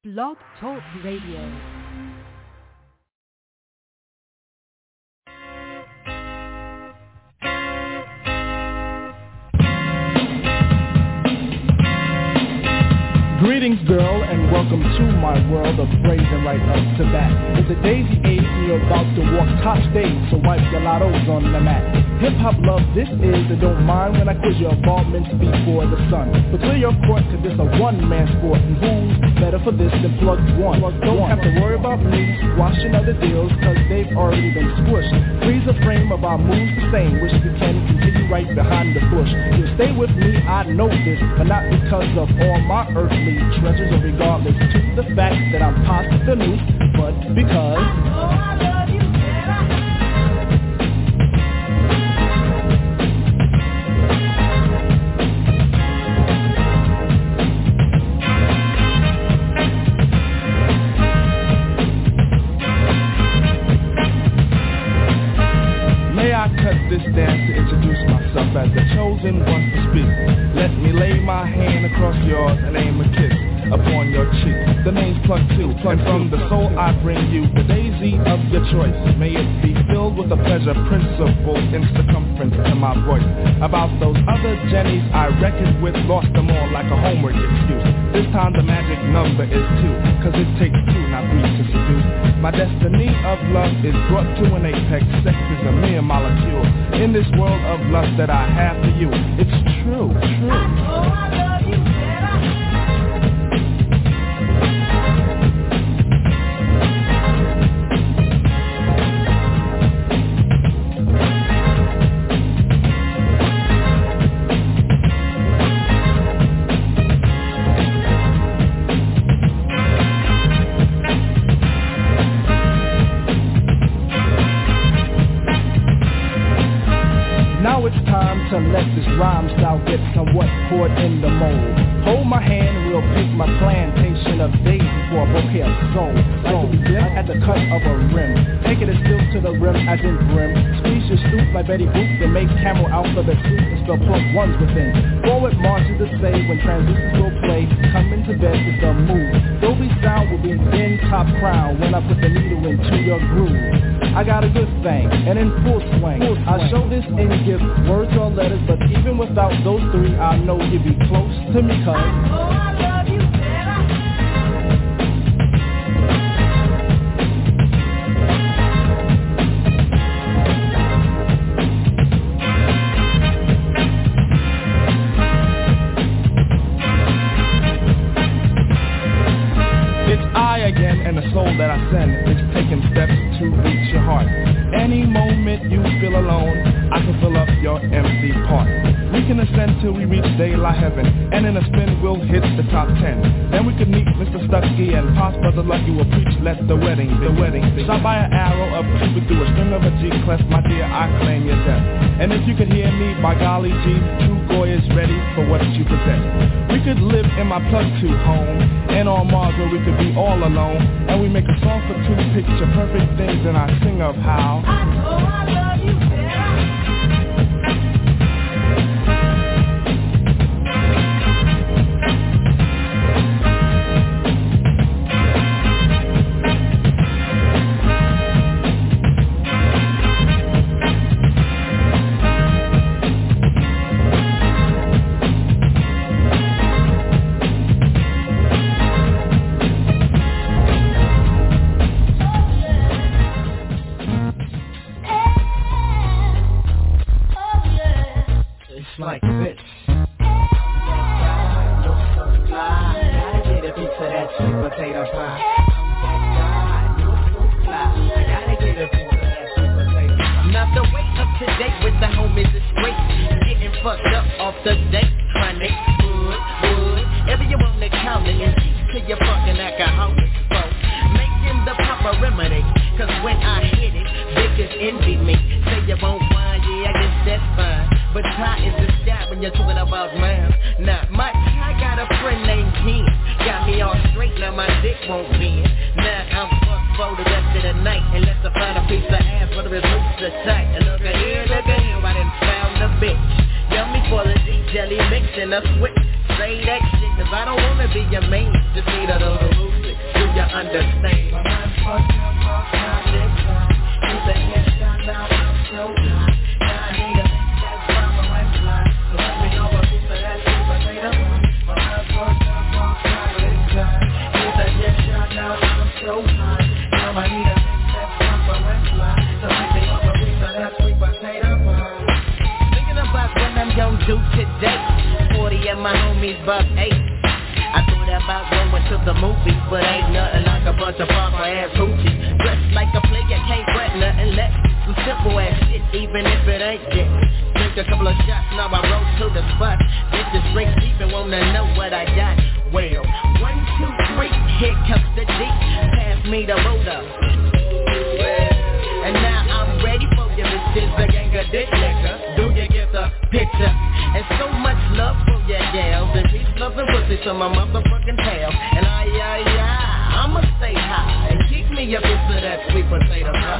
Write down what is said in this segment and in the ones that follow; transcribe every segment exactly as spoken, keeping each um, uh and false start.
Blog Talk Radio. Greetings, girl, and welcome to my world of phrasing right up to bat. It's a daisy age and you're about to walk top stage, so wipe your lottos on the mat. Hip-hop love this is, and don't mind when I quiz your involvements before the sun. But clear your court, cause this a one-man sport, and who's better for this than plug one? Don't have to worry about me squashing other deals, cause they've already been squished. Freeze the frame of our moves the same, wish we can continue right behind the bush. You'll stay with me, I know this, but not because of all my earthly treasures, or regardless to the fact that I'm past the loose, but because oh, I love you, May I cut this dance to introduce myself as the chosen one to speak. Let me lay my hand across yours and aim a kiss upon your cheek. The name's Plug Two, and from the soul I bring you the daisy of your choice. May it be filled with a pleasure principle in circumference to my voice. About those other Jennies I reckoned with, lost them all like a homework excuse. This time the magic number is two, cause it takes two, not three to seduce. My destiny of love is brought to an apex. Sex is a mere molecule in this world of lust that I have for you. It's true, true. Oh, I love you. To let this rhyme style get somewhat poured in the mold. Hold my hand, we'll pick my plantation of daisies for a bouquet of soul. Like to begin at the cut of a rim, take it as still to the rim as in brim. Squeeze your stoop like Betty Boop, then make camel alphabet soup and spell plug ones within. Forward march is the say when transistors will play. Come into bed is the move. Dolby sound will be in top crown when I put the needle into your groove. I got a good thing, and in full swing. Full swing. I show this in gift, words or letters, but even without those three, I know you'd be close to me, cause oh, I love you better. It's I again, and the soul that I send is taking steps to reach your heart. Any moment you feel alone, I can fill up your empty part. We can ascend till we reach daylight heaven, and in a spin we'll hit the top ten. Then we could meet Mister Stucky and Pops Brother Lucky will preach, let the wedding, the wedding be. Shot by an arrow of Cupid through a string of a G clef, my dear, I claim your death. And if you could hear me, by golly gee, true boy is ready for what you possess. We could live in my Plug Two home, and on Mars where we could be all alone, and we make a song for two, picture perfect things, and I sing of how I know I love you better. Won't be. Now I'm fucked for the rest of the night, unless I find a piece of ass, whether it's loose or tight. And look at here, look at him, I done found a bitch. Yummy quality jelly mix and a switch. Say that shit, cause I don't wanna be your main. Just need a little music. so hot. Now I need a mix that's proper and fly. So make me up a piece of that sweet potato pie. Thinking about what I'm gonna do today. Forty and my homies buck eight. I thought about going to the movies, but ain't nothing like a bunch of proper ass hoochies. Dressed like a player, can't fret nothing less. Some simple ass shit, even if it ain't shit. Drink a couple of shots, now I roll to the spot. Bitches straight deep and wanna know what I got. Well, one, two, three, here comes the D. Pass me the motor. And now I'm ready for you, this is a gang of dick niggas. Do you get the picture? And so much love for your gals. And peace, love, and pussy to my motherfucking tail. And I, I, I, I'ma stay high. And keep me a piece of that sweet potato pie.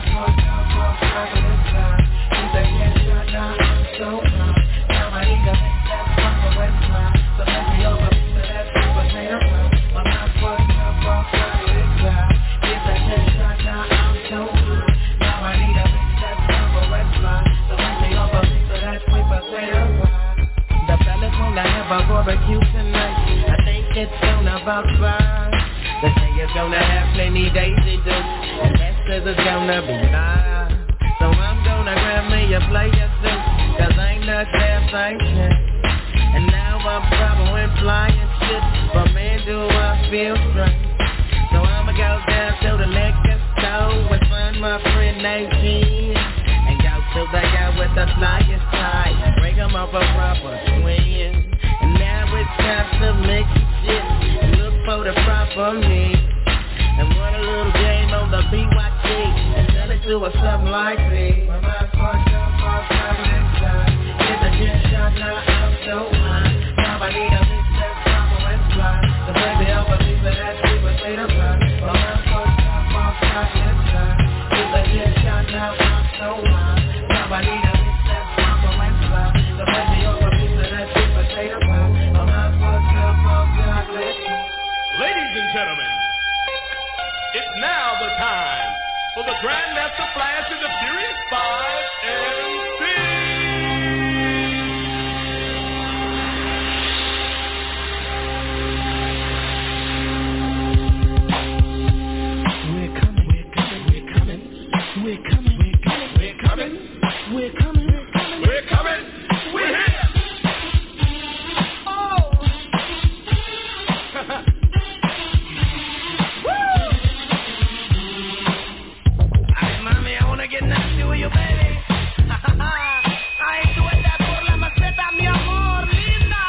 So now I need a mix that's proper and fly. So let me over a piece of that sweet potato pie. My mouth fucked up off chocolate pie. If I take a shot now I'm so high. Now I need a mix that's proper and fly. So let me over a piece of that sweet potato pie. The fellas wanna have a barbecue tonight. I think it's gonna about five. The thing is gonna have plenty days to do. And that's 'cause it's gonna be live. So I'm gonna grab me a player suit. 'Cause ain't no damn sanction. And now I'm traveling, flying shit. But man, do I feel strange. So I'ma go down to the liquor store and find my friend Nadine. And go to the guy with the flyest tie. And break him up a proper swing. And now it's time to mix shit. And look for the proper mix. And run a little game on the B Y T. And turn it to a something like this. My mind fucked up off chocolate side. Get the gin shot, now I'm so high. Now I need a mix that's proper and fly. So baby, I'll believe that that sweet potato pie. My mind fucked up off chocolate side. Get the gin shot, now I'm so high. Now I need a mix that's proper and fly. So baby, I'll believe that that sweet potato pie. My mind fucked up off chocolate side. Ladies and gentlemen, it's now the time for the Grandmaster Flash and the Furious Five M C. We're coming, we're coming, we're coming, we're coming, we're coming, we're coming, we're coming, we're coming, We're coming, we're here. oh! Ay, mami, I wanna get nasty with you, baby. Ay, suelta por la maceta, mi amor, linda.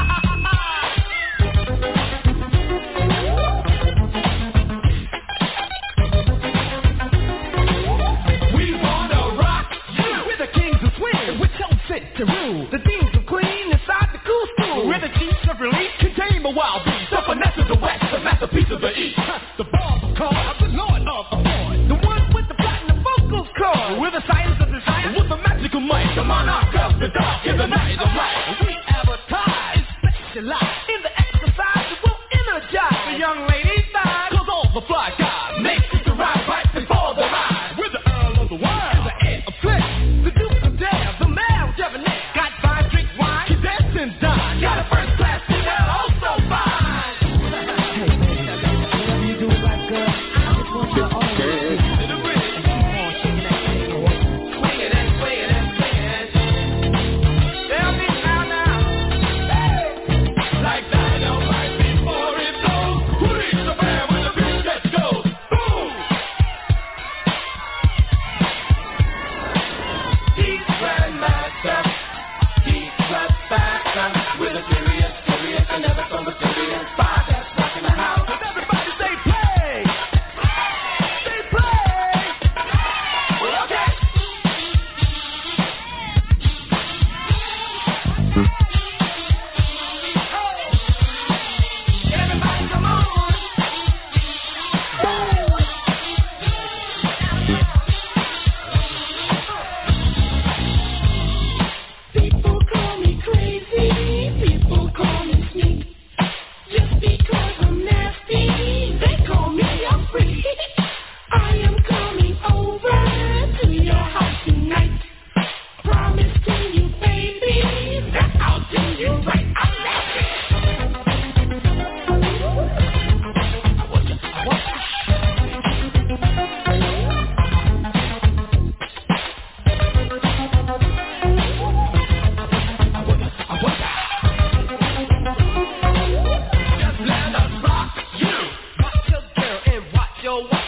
We wanna rock you. We're the kings of swing, we're so fit to rule. The things of clean inside the cool school. We're the chiefs of relief, contain the wild beast. The finesse of the west, the masterpiece of the east. The boss of cars, the lord of accord. The ones with the platinum vocals core. We're the science of desire, with the magical might. The monarch of the dark, in the night of light. We advertise, specialize in the exercise that will energize the young ladies' thighs. 'Cause all the fly guys make it the right right before the ride. We're the earl of the world, and the head of flesh. The duke of death, the man of debonair. Got five drink wine, you dance and dine. Got a first class seat, also fine. Hey baby, whatever you do right, girl, I just want you to always be to the bridge. And keep on shaking that thing, Swing it and swing it and swing it. Tell me now, now. Hey. Like dynamite before it blows. Who needs the band when the beat gets goes?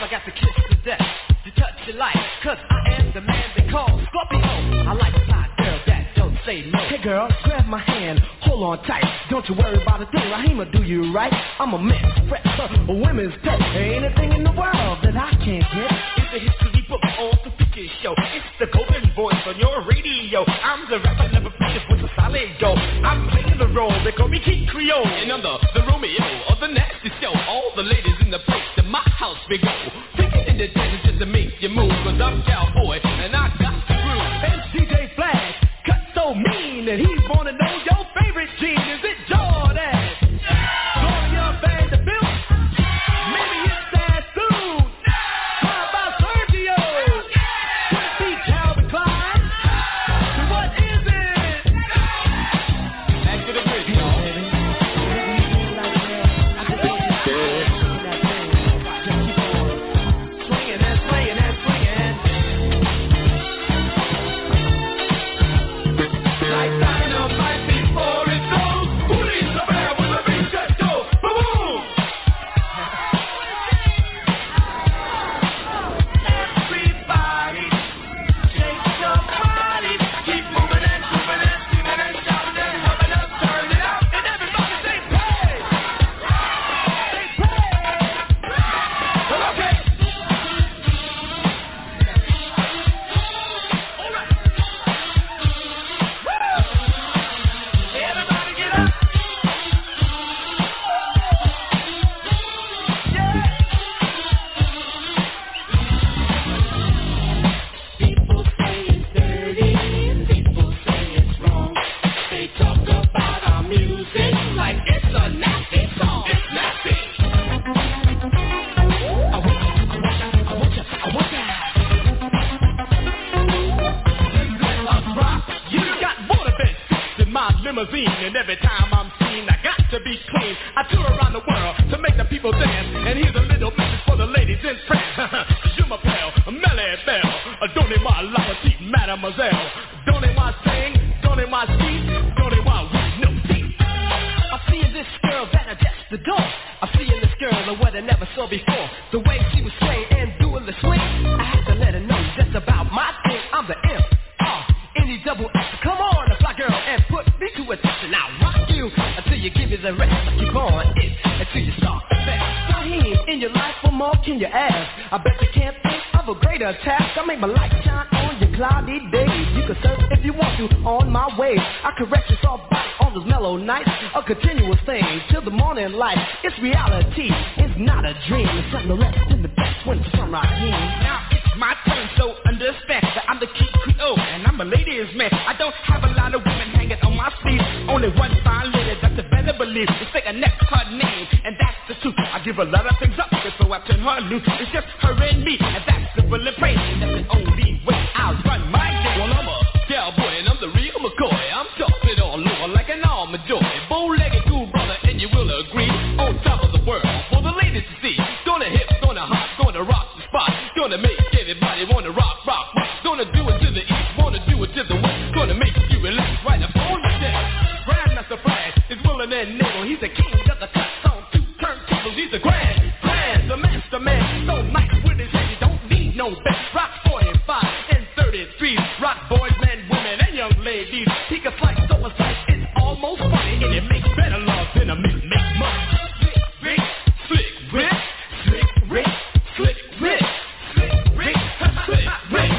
I got to kiss to death, to touch your life, cause I am the man they call Scorpio. I like a hot girl that don't say no. Hey girl, grab my hand, hold on tight. Don't you worry about a thing, Raheem do you right. I'm a man, fresh, uh, a women's pet. Ain't a thing in the world that I can't get. It's a history book on the Freaky Show. It's the golden voice on your radio. I'm the rapper, never preaches with a solid go. I'm playing the role, they call me King Creole. And I'm the, the Romeo of the nasty show. All the ladies in the place, to my house we go. Taking in the desert just to make you move. Cause I'm cowboy, and I got the groove. And D J Flash, cut so mean that he's wanna know your favorite jean. Is it Jordan? Jordan Young Vanderbilt? Maybe it's that soon. How about Sergio? Could it be Calvin Klein? What is it? Back to the bridge, y'all. Swinging and swinging and swinging. Like dynamite before it goes. Who needs a bear with a big jet toe? Boom! Everybody, shake your body. Keep moving and moving and singing and shouting and humming up, turn it out. And everybody say praise. Say praise. Well, okay. Everybody get up. People say it's dirty, people say it's wrong. They talk about our music like it's a nasty song. It's nasty. I want you, I want you, I want you, I want you. Let us rock. You got water beds in my limousine, and every time I'm seen, I got to be clean. I tour around the world to make the people dance, and here's a little message for the ladies in France. Je m'appelle Melly Bell. Donnez-moi la petite mademoiselle. Donnez-moi sing, donnez-moi speak, donnez-moi with no teeth. I see in this girl that I just adore. I see in this girl the what I never saw before. The way she was swaying and doing the swing, I had to let her know just about my thing. I'm the M R N E double S. Come on, fly girl, and put me to a test. And I'll rock you until you give me the rest. Keep on it until you start fast. Raheem, in your life, what more can you ask? I bet you can't think of a greater task. I make my light shine on your cloudy days. You can surf if you want to on my waves. I correct your soft body on those mellow nights. A continuous thing till the morning light. It's reality, it's not a dream. It's something less than the best when it's from Raheem. Now it's my turn, so understand that I'm the King Creole and I'm a ladies man. I don't have a lot of women hanging on my sleeve. Only one fine lady that you better believe. It's like a next her name, and that's the truth. I give a lot of things up, so I turn her loose. It's just her and me, and that's the bullet praise. And that's the only way I'll run my day. Well, I'm a cowboy and I'm the real McCoy. I'm tossing all over like an armor joy. Bow-legged cool brother, and you will agree. On top of the world for the ladies to see. Gonna hip, gonna hop, gonna rock the spot. Gonna make everybody wanna rock, rock, rock. Gonna do it to the east, wanna do it to the west. Gonna make you relax right up on the deck. Grandmaster Flash is willing and able. He's the king of the cuts on two turntables. He's the grand, grand, the master man. So nice with his head, he don't need no bet. Rock forty-five and thirty-three. Rock boys, men, women, and young ladies. He can slice so precise, it's almost funny. And it makes better love than a make make money. Slick Rick, Slick Rick, Slick Rick, Slick Rick, Slick Rick, Slick Rick.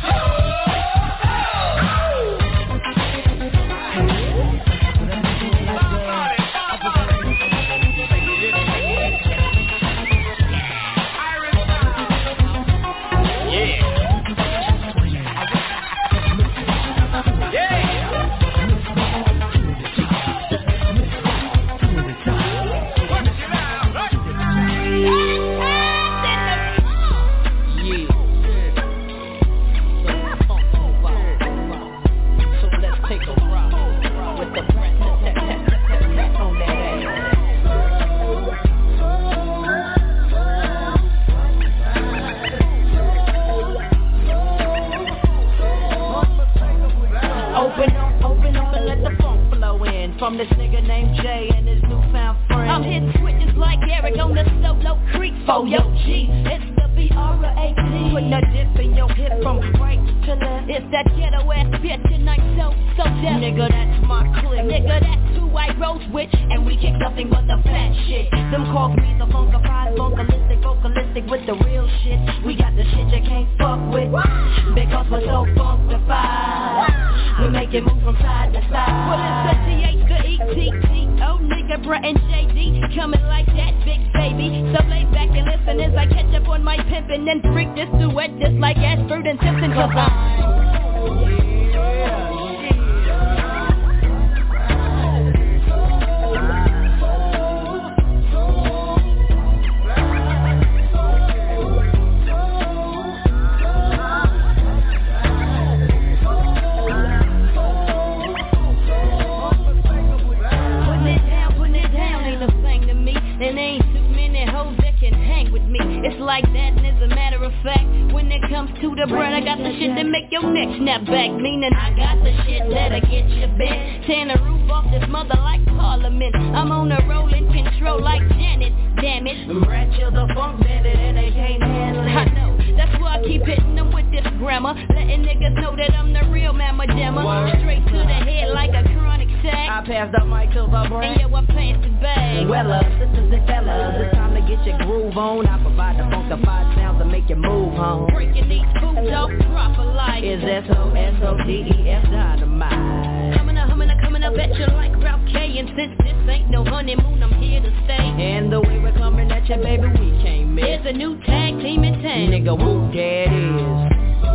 From this nigga named Jay and his newfound friend. I'm hitting switches like Eric on the solo creek. For yo G, it's the B Aura eighteen. Putting a dip in your hip from right to left. It's that ghetto ass bitch and I'm so, so deaf. Nigga, that's my clique. Nigga, that's who I rose with. And we kick nothing but the fat shit. Them calls me the funkified, funkalistic, vocalistic with the real shit. We got the shit you can't fuck with. Because we're so funkified. We make it move from side to side. Well, it's the T H, the E T T O, nigga, Brett and J D. Coming like that, big baby. So lay back and listen as I catch up on my pimpin' and freak this duet just like Ashford and Simpson. Cause I'm like that, and as a matter of fact, when it comes to the bread, I got the shit that make your neck snap back. Meaning I got the shit that'll get you bent. Tearing the roof off this mother like Parliament. I'm on a rolling control like Janet, damn it. Brad chill the funk bandit and they can't handle it. I know, that's why I keep hitting them with this grammar, letting niggas know that I'm the real mamma jammer. Straight to the head like a chronic sack. I pass the mic to the brain, and yo, I pass it back. Well, uh, sisters and fellas, it's time to get your groove on. I provide the funkified sounds to make you move home. Breaking these foods off proper like is S O S O D E F dynamite. Coming up, coming up, coming up at you like Ralph K. And since this ain't no honeymoon, I'm here to stay. And the way we're coming at you, baby, we can't miss. Here's a new tag team in town. Nigga, who that is?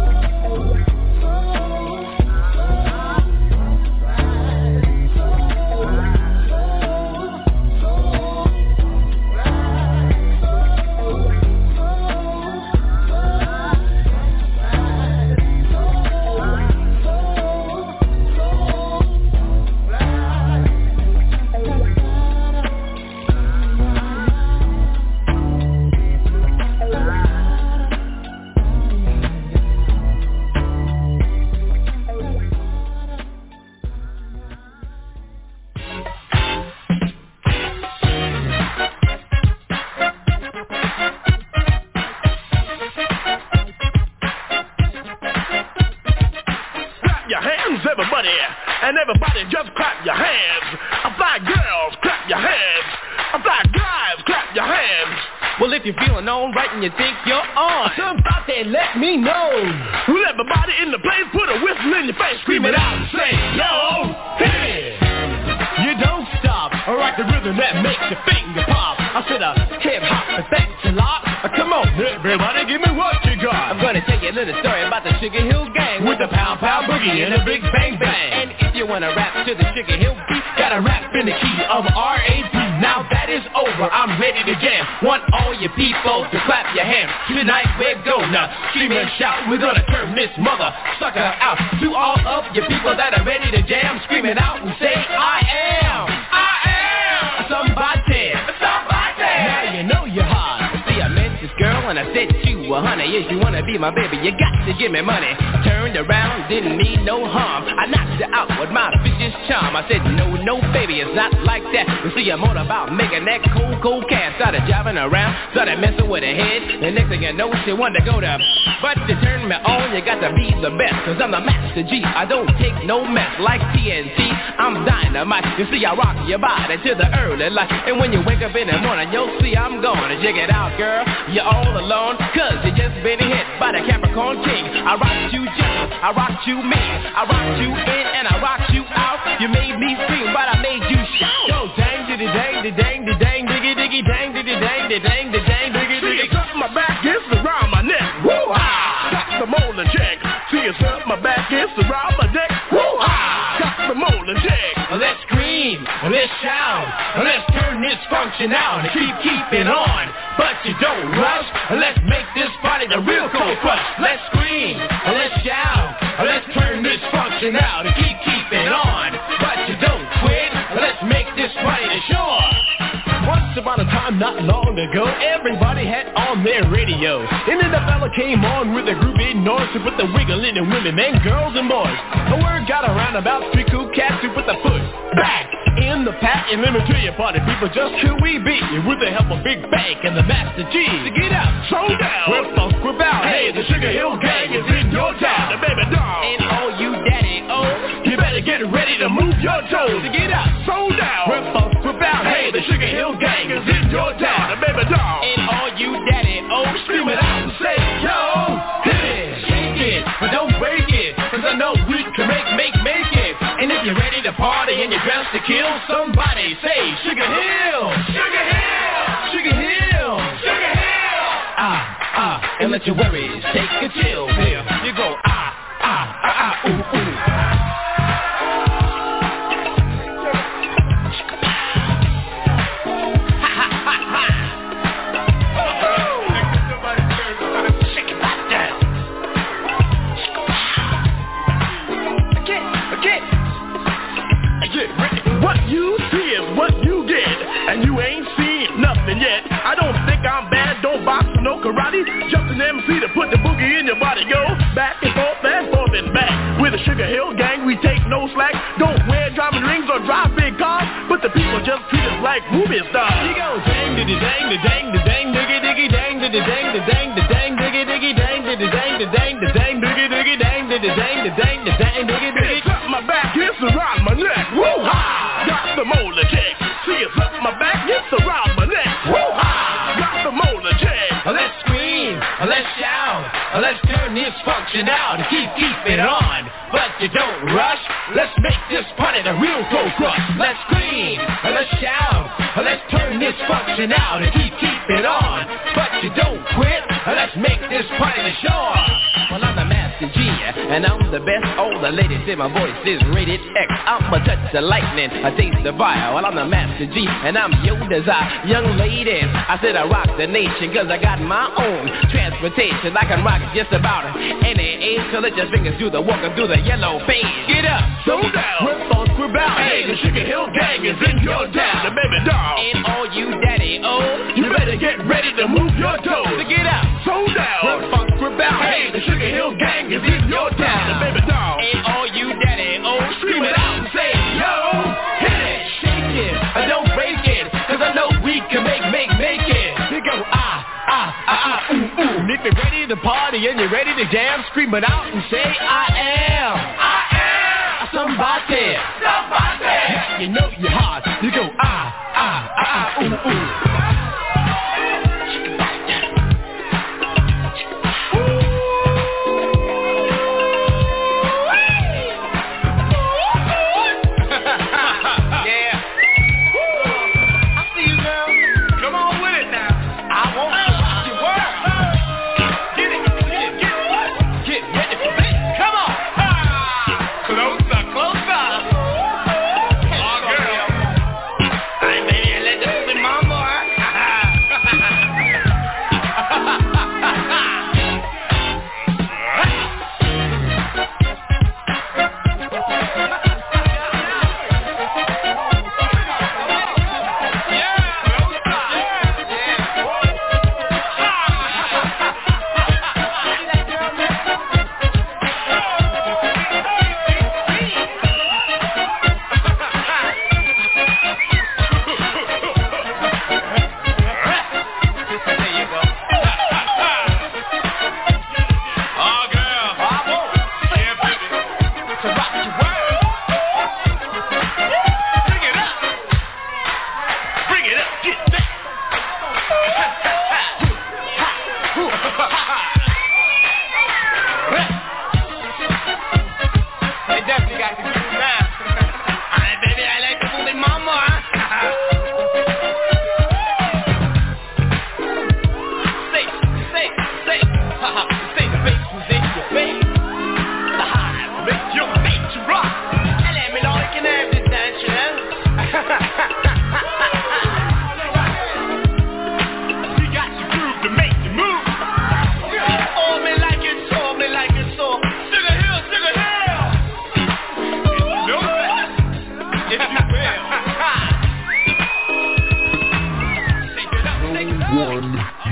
And everybody just clap your hands. Fly girls, clap your hands. Fly guys, clap your hands. Well, if you're feeling alright and you think you're on, somebody let me know. Well, everybody in the place put a whistle in your face, scream it out and say, yo, hey. You don't stop, or rock the rhythm that makes your finger pop. I said a hip hop, but that's a lot. Come on, everybody, give me what you got. I'm gonna tell you a little story about the Sugar Hill Gang with the pound pound boogie and a big bang bang. And if you wanna rap to the Sugar Hill beat, gotta rap in the key of R A P. Now that is over, I'm ready to jam. Want all your people to clap your hands. Tonight we're gonna scream and shout. We're gonna turn this mother sucker out. To all of your people that are ready to jam, scream it out and say, I am, I am somebody, somebody. Now you know you're hot. See, I met this girl and I said you were honey. If you wanna be my baby, you got to give me money. I turned around, didn't mean no harm. I knocked her out with my vicious charm. I said, no, no, baby, it's not like that. You see, I'm all about making that cool, cool cash. Started driving around, started messing with her head. The next thing you know, she wanted to go to. But to turn me on, you got to be the best. Cause I'm the master G, I don't take no mess. Like T N T, I'm dynamite. You see, I rock your body to the early light. And when you wake up in the morning, you'll see I'm gonna check it out, girl. You're all alone, cause you just been hit by the Capricorn King. I rocked you gentle, I rocked you mean, I rocked you in and I rocked you out. You made me scream, but I made you shout. Yo, dang, diddy, dang, diddy, dang, diddy, dang, diggy, diggy, dang, diddy, dang, diddy, dang, diddy, dang, diggy, diggy. See, it's my back, it's around my neck. Woo-ha! Got the molding check. See, it's up my back, it's around my neck. Woo-ha! Got the molding check. Let's scream, let's shout, let's turn this function out and keep keeping on. But you don't rush, let's make this party the real cold crush. Let's scream, let's shout, let's turn this function out and keep keeping on. But you don't quit, let's make this party the sure. Once upon a time, not long ago, everybody had on their radio. And then the fella came on with a groovy noise to put the wiggle in the women, men, girls, and boys. A word got around about three cool cats who put the foot back in the pack. And let me tell you, party people, just who we be. With the help of Big Bank and the Master G. To get out, throw down, we're funk, we're bound. Hey, the Sugar Hill Gang is in your town. The baby doll. And all you daddy, oh, you better get ready to move your toes. To get out, throw down, we're funk, we're bound. Hey, the Sugar Hill Gang is in your town. The baby doll. And all you daddy, oh, scream it out and say, yo, hit it, shake it, but don't break it. Cause I know we can make, make, make it. And if you're ready to party and you're dressed to kill, somebody say Sugar Hill, Sugar Hill, Sugar Hill, Sugar Hill. Ah, ah, and let your worries take a chill. Here you go, ah, ah, ah, ah, ooh, ooh. What you see is what you get, and you ain't seen nothing yet. I don't think I'm bad, don't box, no karate, just an M C to put the boogie in your body. Go back and forth and forth and back. With the Sugar Hill Gang, we take no slack. Don't wear diamond rings or drive big cars, but the people just treat us like movie stars. He goes dang diddy dang the dang the dang diggy diggy dang diddy dang the dang the dang diggy diggy dang diddy dang the dang the dang diggy diggy dang diddy dang the dang the dang diggy diggy. It's up my back, it's around my neck. Woo-ha! Got the molar check. See, it's up my back, it's around my neck. Woo-ha! Got the molar check. Let's scream, let's shout, let's turn this function out and keep, keep it on. But you don't rush, let's make this party the real cold crush. Let's scream, let's shout, let's turn this function out and keep, keep it on. But you don't quit, let's make this party the shore. Well, I'm the Master G, and I'm the best. All the ladies say my voice is rated X. I'm a touch of lightning, I taste the fire. Well, I'm the Master G, and I'm your desire. Young ladies, I said I rock the nation, cause I got my own transportation. I can rock just about any age, so let your fingers do the walk and do the yellow page. Get up, slow down, we're funk, we're bound. Hey, the Sugar Hill Gang is in your town. The baby doll. And all you daddy, oh, you better get ready to move your toes. To get up, slow down, we're funk, we're bound. Hey, the Sugar Hill Gang is in your town. The baby doll. And all you daddy, oh, scream it out and say, yo, hit it, shake it, or don't break it, cause I know we can make, make, make it. You go, ah, ah, ah, ah, ooh, ooh. And if you're ready to party and you're ready to jam, scream it out and say, I am, I am somebody, somebody. Yeah, you know you're hot. You go, ah, ah, ah, ah, ooh, ooh.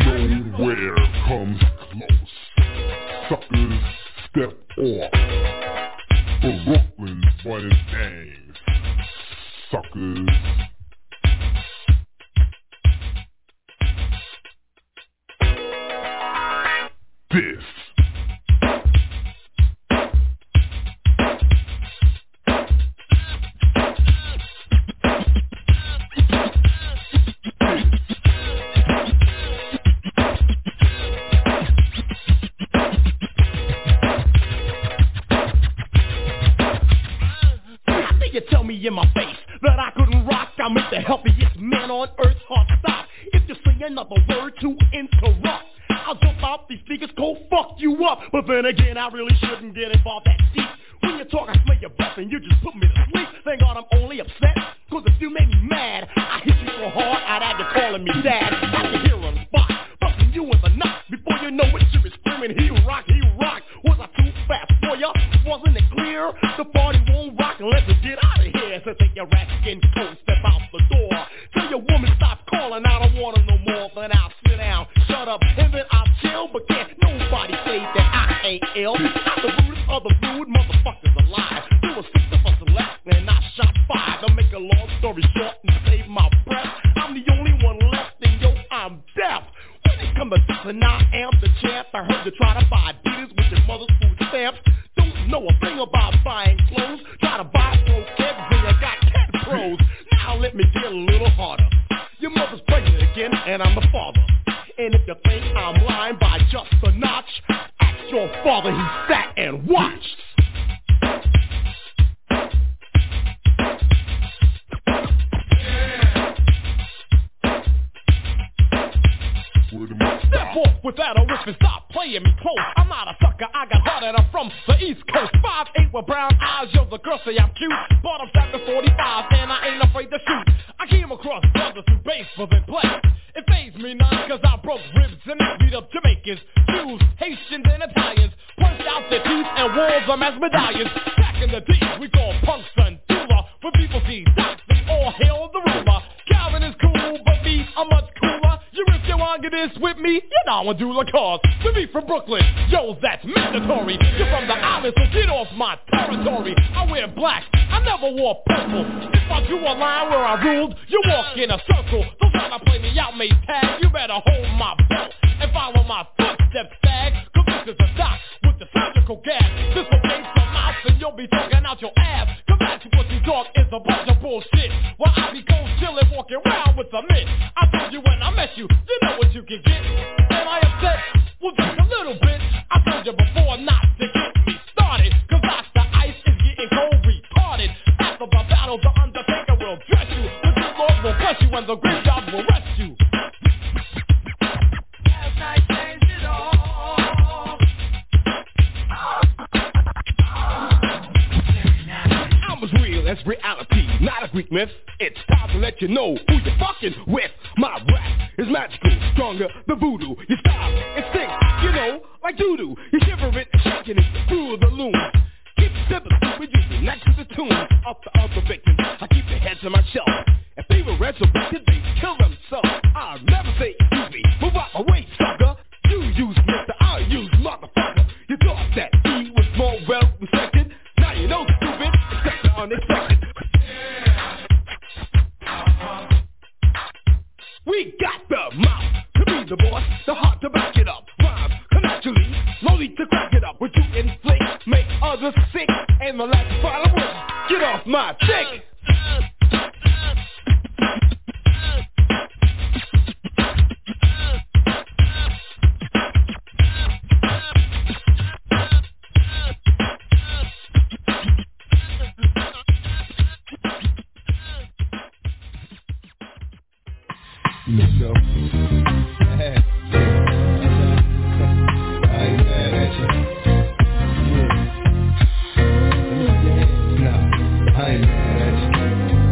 nowhere comes close. Suckers step off. For Brooklyn's fun and gangs. Suckers. This. In my face that I couldn't rock. I'm the healthiest man on earth. Hard stop. If you say another word to interrupt, I'll jump out these speakers, go fuck you up. But then again, I really shouldn't get involved that deep. When you talk, I smell your breath and you just put me to sleep. Thank God I'm only upset, cause if you made me mad, I hit you so hard, I'd have you calling me dad. I can hear on the spot, busting you in the knot. Before you know it, you be screaming, he rock, he rock. Was I too fast for ya? Wasn't it clear? The party won't rock unless you get out of here. So take your raskin coat, step out the door. Tell your woman stop calling, I don't want her no more. Then I'll sit down, shut up, and then I'll chill. But can't nobody say that I ain't ill. I'm the rudest of the rude motherfuckers alive. There were six of us left, and I shot five. To make a long story short and save my breath, I'm the only one left, and yo, I'm deaf. When it comes to this, and I am the champ. I heard you try to buy Adidas with your mother's food stamps. Don't know a thing about buying clothes. Try to buy pro kids and you got cat pros. Now let me get a little harder. Your mother's pregnant again, and I'm the father. And if you think I'm lying by just a notch, ask your father, he sat and watched. Step off without a risk and stop playing me close. I'm not a sucker, I got heart and I'm from the East Coast. five eight with brown eyes, yo, the girls say I'm cute. But I'm strapped to forty-five and I ain't afraid to shoot. I came across brothers who bass for their play. It fazed me none cause I broke ribs and beat up Jamaicans, Jews, Haitians and Italians. Punched out their teeth and wore them as medallions. Back in the days we call punks and doula. When people see dots, they all hail the ruler. Calvin is cool, but me, I'm much cooler. You if you want to get this with me, you know I'm do la cause. To be from Brooklyn, yo, that's mandatory. You're from the island, so get off my territory. I wear black, I never wore purple. If I drew a line where I ruled, you walk in a circle. Don't try to play me out, mate tag. You better hold my belt and follow my footsteps, tag. Cause this is a doc with the surgical gas. This will make some mouth and you'll be talking out your ass. Come back to what you talk is a bunch of bullshit. While I be cold chillin' walking around with a mitt. I told you when I met you, you know what you can get. Am I upset? Well, just a little bit. I told you before not to get me started. Cause that's the ice is getting cold retarded. After the battle, the Undertaker will dress you. The good Lord will bless you and the great God will rest you. Last night changed it all. I'm as real as reality, not a Greek myth. It's time to let you know who you're fucking with. My rap is magical, stronger than voodoo. Your style, it stinks, you know, like doo-doo. You shiver it, shaking it through the loom. Keep it simple, we use it next to the tune. Up the other victims, I keep their heads to myself. If they were resurrected, they kill themselves. I'll never say excuse me, move out my way, sucker. You use mister, I'll use motherfucker. You thought that he was more well respected. Now you know stupid, expect the unexpected. We got the mouth to be the boss, the heart to back it up. Rhyme, naturally, no need to crack it up. What you inflict, make others sick, and the last followers, get off my dick. Let's go. Hey. I ain't mad at you. Yeah. Let me see your hands now. I ain't mad at you.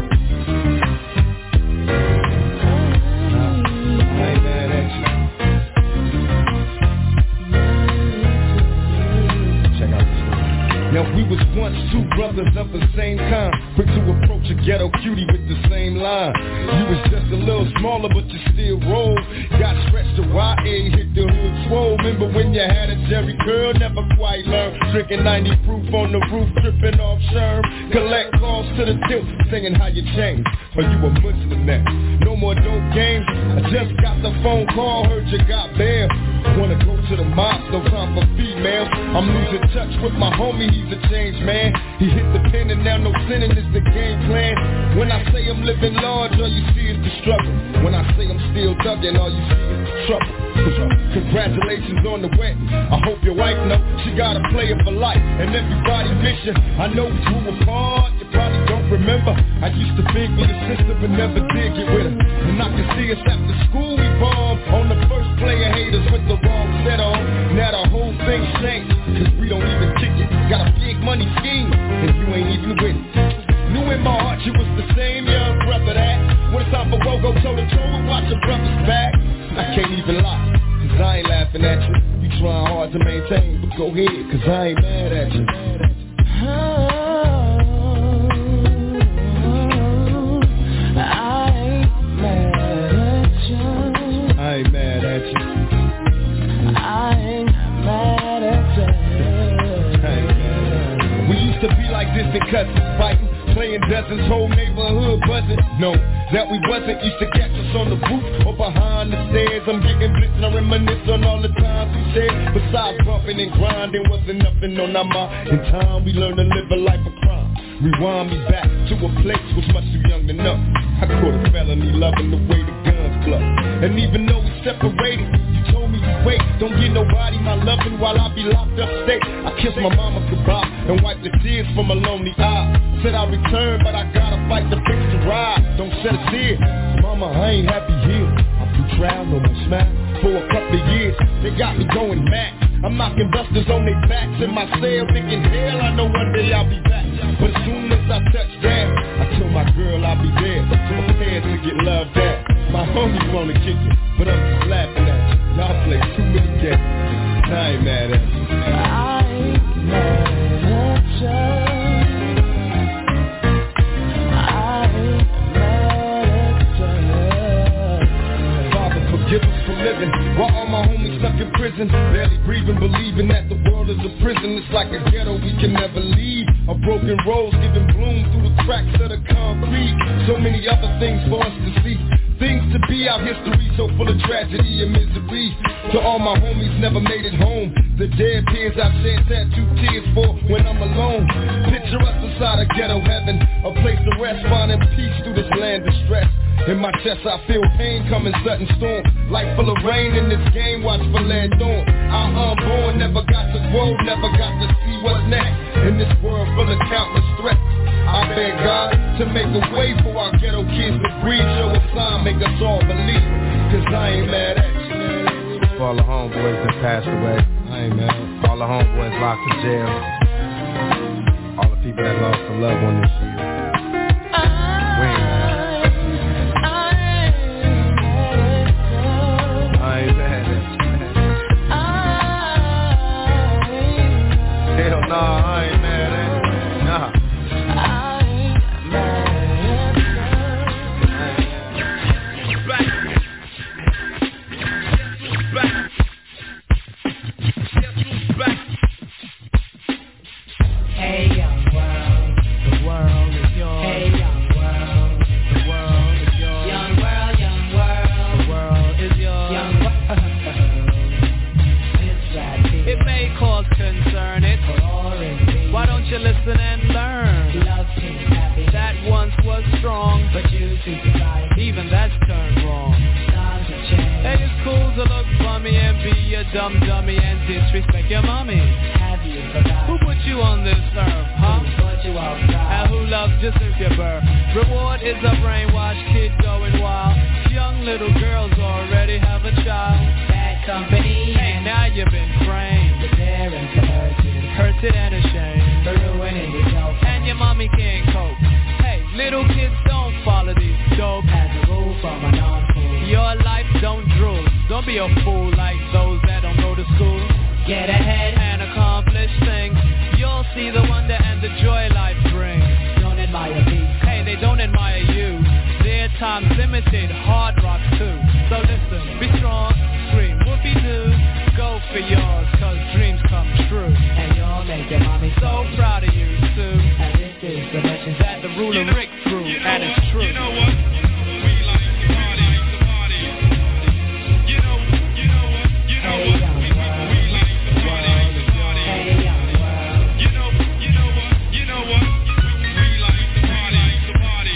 We was once two brothers of the same kind, quick to approach a ghetto cutie with the same line. You was just a little smaller, but you still roll. Got stretched to Y A, hit the hood swole. Remember when you had a Jerry curl, never quite learned. Drinking ninety proof on the roof, tripping off Sherm. Collect calls to the tilt, singing how you changed. Or you a Muslim now. No more dope games. I just got the phone call, heard you got bail. Wanna go to the mosque, no time for females. I'm losing touch with my homie, he's a changed man. He hit the pen and now no sinning is the game plan. When I say I'm living large, all you see is the struggle. When I say I'm still thugging, all you see is the trouble. Congratulations on the wedding. I hope your wife knows she got a player for life. And everybody miss you. I know we grew apart, you probably don't remember. I used to beg for your sister but never did get with her. And I can see us after school we bombed on the first player haters with the wrong set on. Now the whole thing changed, cause we don't even kick it. Got a big money scheme, and you ain't even with it. Knew in my heart you was the same young brother that when it's time for woe, go toe to toe and watch your brother's back. I can't even lie, cause I ain't laughing at you. You trying hard to maintain, but go ahead, cause I ain't mad at you. Oh, I ain't mad at you. I ain't mad at you. I ain't mad at you. I ain't mad at you. We used to be like distant cousins, fighting, playing dozens, whole neighborhood buzzing. No, that we wasn't. Used to catch us on the roof or behind the stairs. I'm getting blitzed and I reminisce on all the times we shared. Besides bumping and grinding, wasn't nothing on our mind. In time we learned to live a life of crime. Rewind me back to a place was much too young to know. I caught a felony loving the way the guns blow. And even though we separated, you told me to wait. Don't give nobody my loving while I be locked up state. I kissed my mama goodbye and wiped the tears from a lonely eye. Said I'll return, but I gotta fight to fix the ride. Don't shed a tear, mama, I ain't happy here. I threw trial, no more smile. For a couple of years, they got me going mad. I'm knocking busters on their backs in my cell, thinking, hell, I know one day I'll be back. But as soon as I touch down, I told my girl I'll be there, prepared to get loved at. My homies wanna kick it, but I'm just laughing at you. Y'all play too many games. I ain't mad at you. I ain't mad at you. Forgive us for living while all my homies stuck in prison, barely breathing, believing that the world is a prison. It's like a ghetto we can never leave. A broken rose giving bloom through the cracks of the concrete. So many other things for us to see, things to be. Our history so full of tragedy and misery. To all my homies never made it home, the dead peers I shed tattooed tears for when I'm alone. Picture us inside a ghetto heaven, a place to rest, finding peace through this land of stress. In my chest I feel pain coming sudden storm. Life full of rain in this game, watch for lead dawn. I'm unborn, never got to grow, never got to see what's next. In this world full of countless threats, I beg God to make a way for our ghetto kids to breathe. Show a sign, make us all believe, cause I ain't mad at you. For all the homeboys that passed away, I ain't mad. all the homeboys locked in jail, all the people that lost a loved one this year. We ain't mad. I ain't mad at you. Hell nah, I ain't mad at you. Nah. I ain't mad Hey young world, the world is yours. Hey young world, the world is yours. Young world, young world, the world is yours. Young world, it's that deep. It may cause concern, it's boring. Why don't you listen and learn? Love is happy. That once was strong, but you treat it right. Even that's turned wrong. Times have changed. Hey, it's cool to look bummy and be a dumb dummy and disrespect your mommy. Have you forgot? Who put you on this earth, huh? Who put you outside? And who loves you since your birth? Reward is a brainwashed kid going wild. Young little girls already have a child. Bad company. Hey, now you've been framed. You're daring to hurt it. Hurted and ashamed. For ruining yourself. And your mommy can't cope. Hey, little kids don't follow these dope. Has a rule from a non-fool. Your life don't drool. Don't be a fool like those that don't go to school. Get ahead and accomplish things. You'll see the one that for yours, cause dreams come true. And you're making mommy so proud of you, Sue. And this is the message that the ruler Rick threw, you know and it's true. You know what? We like to party, to party. You know, you know what? You know hey, what? Young We, we like to party, to party. Hey, young world. You know, you know what? You know what? We like to party, to party.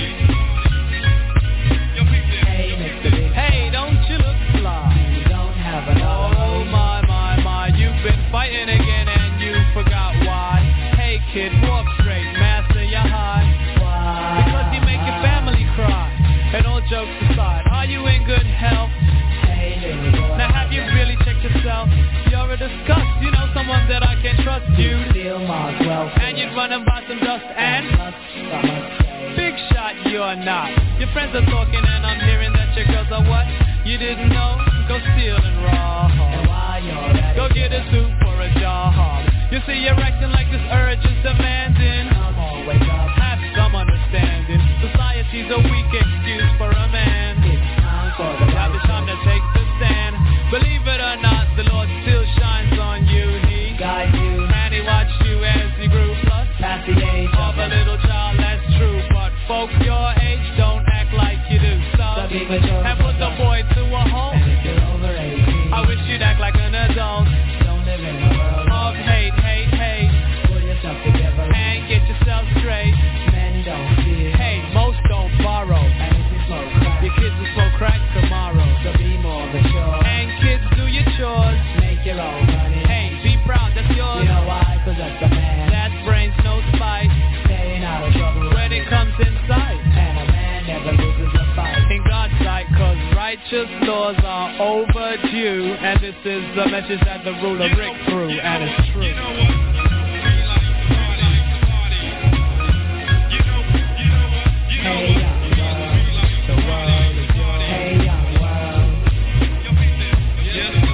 Yo, people. Hey, Mister Big. Hey, don't you look fly? You don't have an Oh my, my, my, you've been fighting again and you forgot why. Hey kid, walk straight, master your high. Why? Because you make your family cry. And all jokes aside, are you in good health? Hey, little boy. Now have you really checked yourself? You're a disgust, you know someone that I can trust you. Steal Mark's wealth. And you'd run and buy some dust and must, I must say. big shot, you're not. Your friends are talking and I'm hearing that your girls are what? You didn't know? Go steal and rob. And while you're at Go it, get a suit for a job. You see you're acting like this urge is demanding. I'm always up. Have some understanding. Society's a weak excuse for a man. It's time for the Now it's time to take the stand. Believe it or not, the Lord still shines on you. He guide you. and he watched you as you grew. Plus, Past the age of a little child, that's true. But folks your age don't act like you do. So, be mature, and put the boy to a home. And if you're over eighteen, I wish you'd act like an adult. don't live in a world Of hate, hate, hate. Pull yourself together And get yourself straight. Men don't steal. Hey, most don't borrow. And if you smoke crack, Your kids will smoke crack tomorrow. so be more mature. And kids, do your chores. Make your own money. Hey, be proud, that's yours. You know why? Cause that's the man. That's brains, no spite. Staying out of trouble. When it comes inside. And a man never loses a fight. In God's sight, cause righteous laws are overdue. And this is the message that the ruler Rick threw, and it's true. You know what? We like to party, to party. You know, you know what? You know Hey, what? young world. The world is yours. Hey, young world. Yo, people. Yes, yes,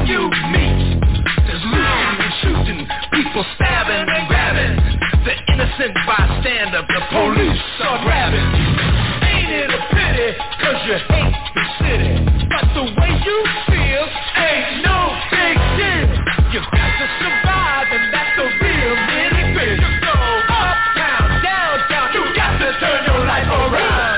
you meet, there's looting and shooting, people stabbing and grabbing. The innocent bystander, the police are grabbing. Ain't it a pity, cause you hate the city, but the way you feel ain't no big deal. You've got to survive, and that's the real nitty-gritty. You go uptown, downtown, you got to turn your life around.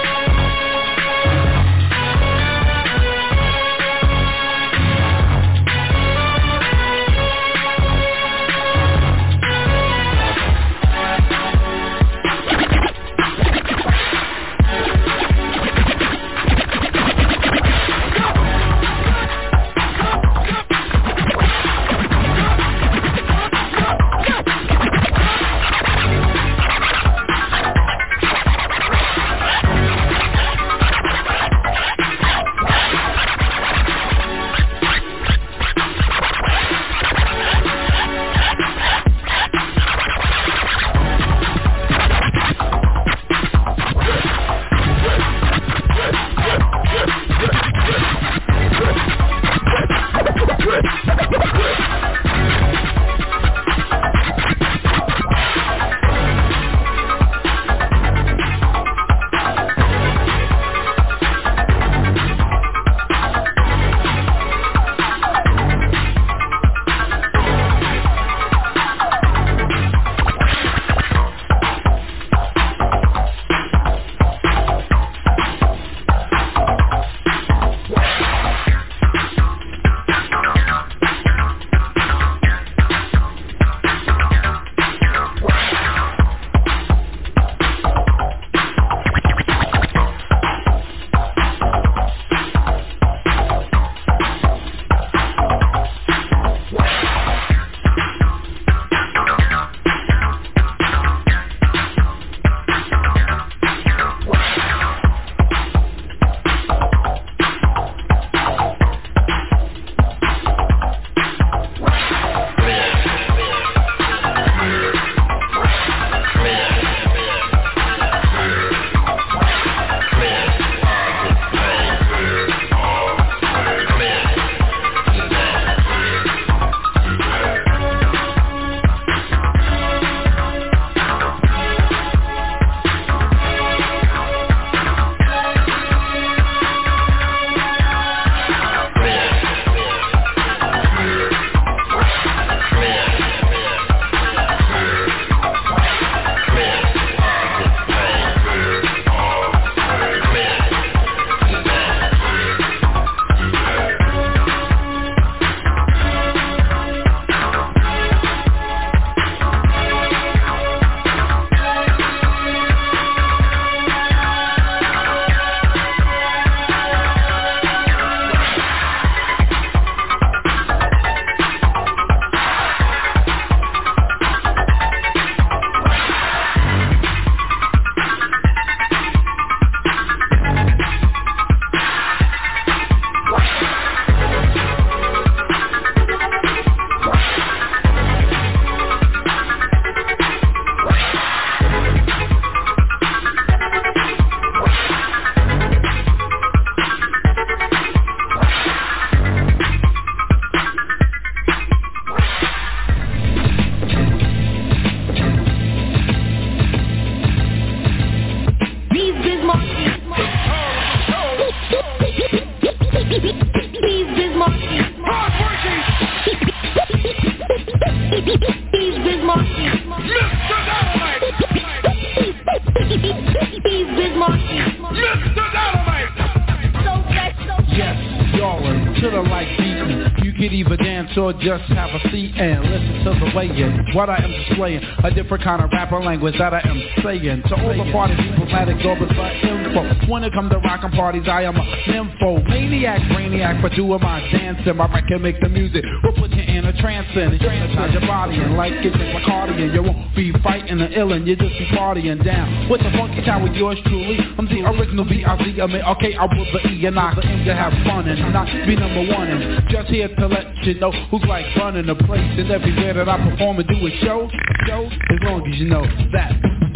Or just have a seat and listen to the way in what I am displaying, a different kind of rapper language that I am saying. To all the party people that exorbitant for info. When it comes to rockin' parties, I am a nympho, maniac, brainiac for doing my dancing. My record make the music, we'll put you in a trance and hypnotize your body and like it's like cardigan. You won't be fighting the illin', you just be partying down with the funky town with yours truly. I'm the original B I Z. I mean, okay, I will the E and not the M to have fun and not be number one. And just here to let you know who's like running the place and everywhere that I perform and do a show, show, as long as you know that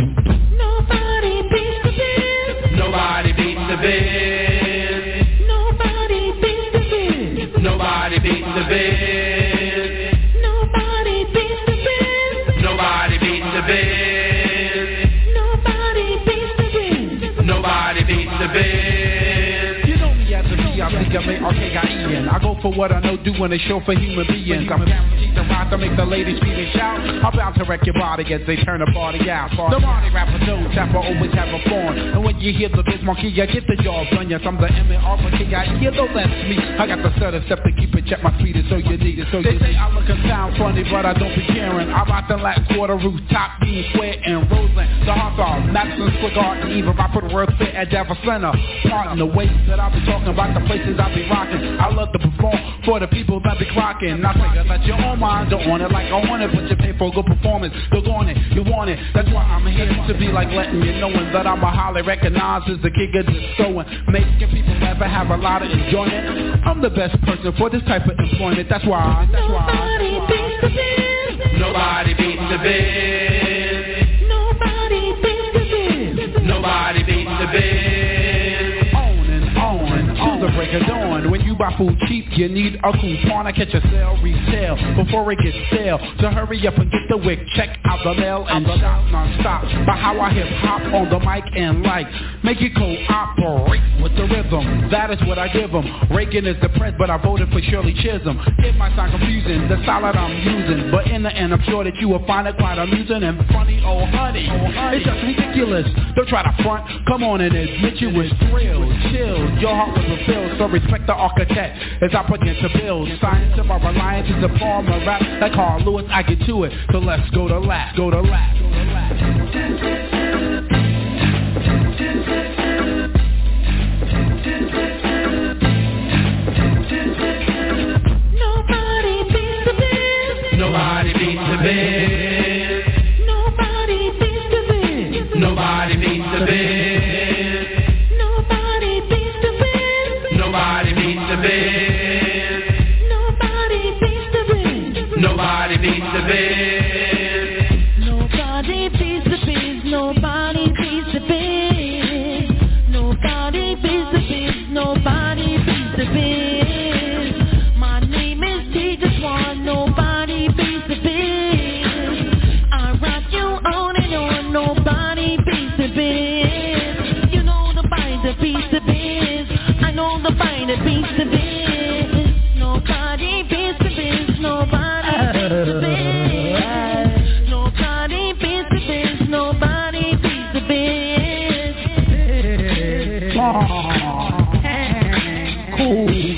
nobody beats the biz. Nobody beats the biz. Nobody beats the biz. Nobody beats the the biz. Nobody beats the biz. Nobody beats the biz. Nobody beats the biz. Nobody beats the biz. You know me as a P, I think I'm A R K I E N. I go for what I know, doing a show for human beings. I'm guaranteed to rock to make the ladies scream and shout. I'm bound to wreck your body as they turn the party out. The Ronnie rapper knows that will always have a form. And when you hear the Biz Monkey, you get the jaws on you. I'm the M A R K I E N, though that's me. I got the stutter step to keep it check. My speed is so you need it. So they say I look and sound funny, but I don't be caring. I rock the Latin Quarter, rooftop, Bean Square, and Roseland. The Hawks are Madison, Square, and even I put a word fit at Java Center. Part in the ways that I'll be talking about, the places I'll be rocking. I love to perform for the people that be clocking. I figure that your own mind don't want it like I want it, but you pay for a good performance. You're on it, you want it. That's why I'm here to be like letting you knowing that I'm a highly recognized as the king of this sewing, making people ever have a lot of enjoyment. I'm the best person for this type of employment. That's why. That's why. Nobody beats the biz. Nobody beats the biz. Nobody beats the biz. Nobody beats the biz. On and on, on the break of dawn. When you buy food cheap, you need a coupon to catch a sale retail before it gets stale. So hurry up and get the wick, check out the mail and shop non-stop. By how I hip hop on the mic and like, make it cooperate with the rhythm. That is what I give them. Reagan is depressed, but I voted for Shirley Chisholm. It might sound confusing, the style that I'm using, but in the end I'm sure that you will find it quite amusing and funny. Oh honey, oh, honey. It's just ridiculous. Don't try to front, come on and admit you was thrilled, chilled. Your heart was fulfilled, so respect the architect as I begin to build. Science of my reliance is a form of rap. Like Carl Lewis, I get to it. So let's go to lap, go to lap, go to lap. Nobody beats the biz. Nobody beats the biz. Nobody beats the biz. Nobody beats the biz. Nobody beats the biz. Nobody beats the biz. Nobody beats the biz. Nobody beats the biz. Nobody beats the biz. Nobody beats the biz. Nobody beats the biz. Nobody beats the biz. My name is Teacher Swan. Nobody beats the biz. I rock you on and on. Nobody beats the biz. You know nobody that beats the biz. I know nobody that beats the biz. Nobody beats the biz. Nobody beats the biz. Nobody beats the biz. Nobody beats the biz. Cool.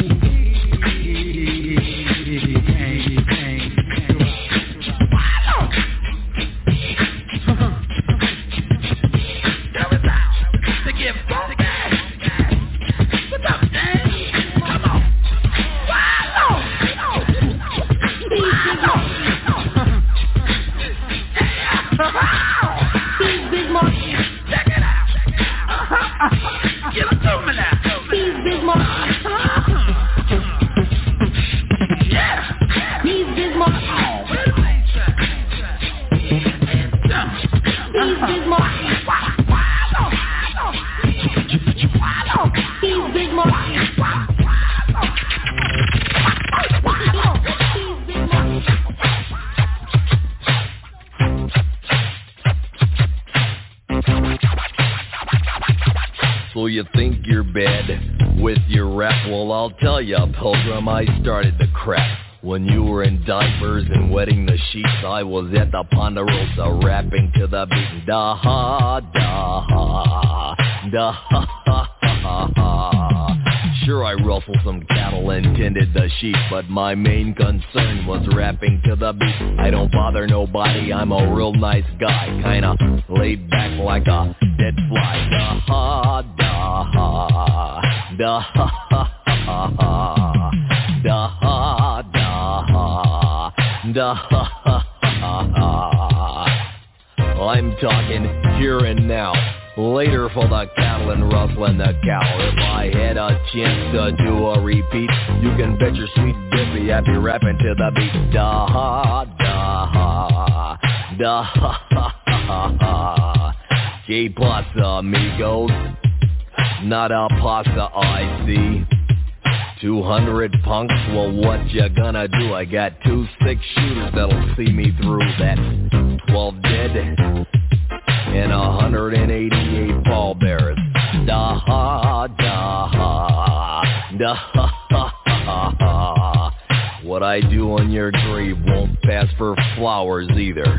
So you think you're bad with your rap? Well, I'll tell ya, Pilgrim, I started the crap. When you were in diapers and wetting the sheets, I was at the Ponderosa rapping to the beat. Da ha, da ha, da ha ha ha ha. Sure, I ruffled some cattle and tended the sheep, but my main concern was rapping to the beat. I don't bother nobody, I'm a real nice guy, kinda laid back like a dead fly. Da ha, da ha, da ha ha ha ha, da ha, da ha, da ha ha ha ha. I'm talking here and now. Later for the cattle and rustling the cow. If I had a chance to do a repeat, you can bet your sweet dippy I'd be rapping to the beat. Da ha, da ha, da ha ha ha ha. Que pasa, amigos? Not a pasta I see. Two hundred punks, well what you gonna do? I got two six shooters that'll see me through. That twelve dead and one hundred eighty-eight pallbearers. Da ha, da ha, da ha ha ha ha. What I do on your grave won't pass for flowers either.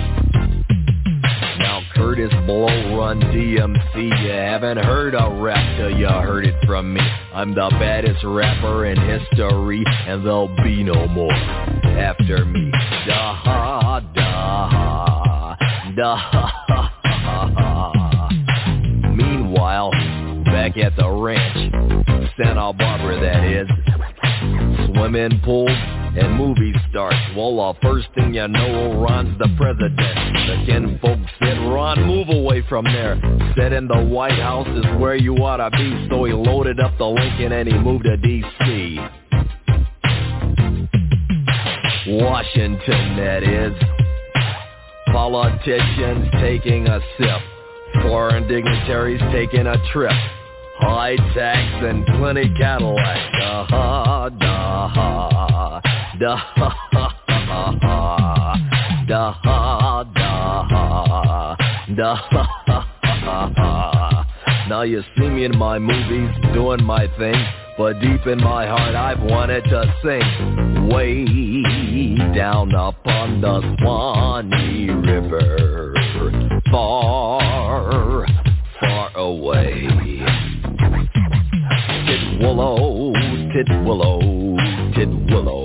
Now Curtis Blow Run D M C, you haven't heard a rap till you heard it from me. I'm the baddest rapper in history, and there'll be no more after me. Da ha, da ha, da ha ha ha ha. Meanwhile, back at the ranch, Santa Barbara that is, swimming pools and movie stars. Well, the first thing you know, Ron's the president. The kinfolk said, Ron, move away from there. Said in the White House is where you ought to be. So he loaded up the Lincoln and he moved to D C Washington, that is. Politicians taking a sip. Foreign dignitaries taking a trip. High tax and plenty Cadillac. Da ha, da ha, da ha ha ha ha, da ha, da ha, da ha ha ha ha. Now you see me in my movies doing my thing, but deep in my heart I've wanted to sing. Way down up on the Swanee River, far, far away. Titwillow, Titwillow, Titwillow.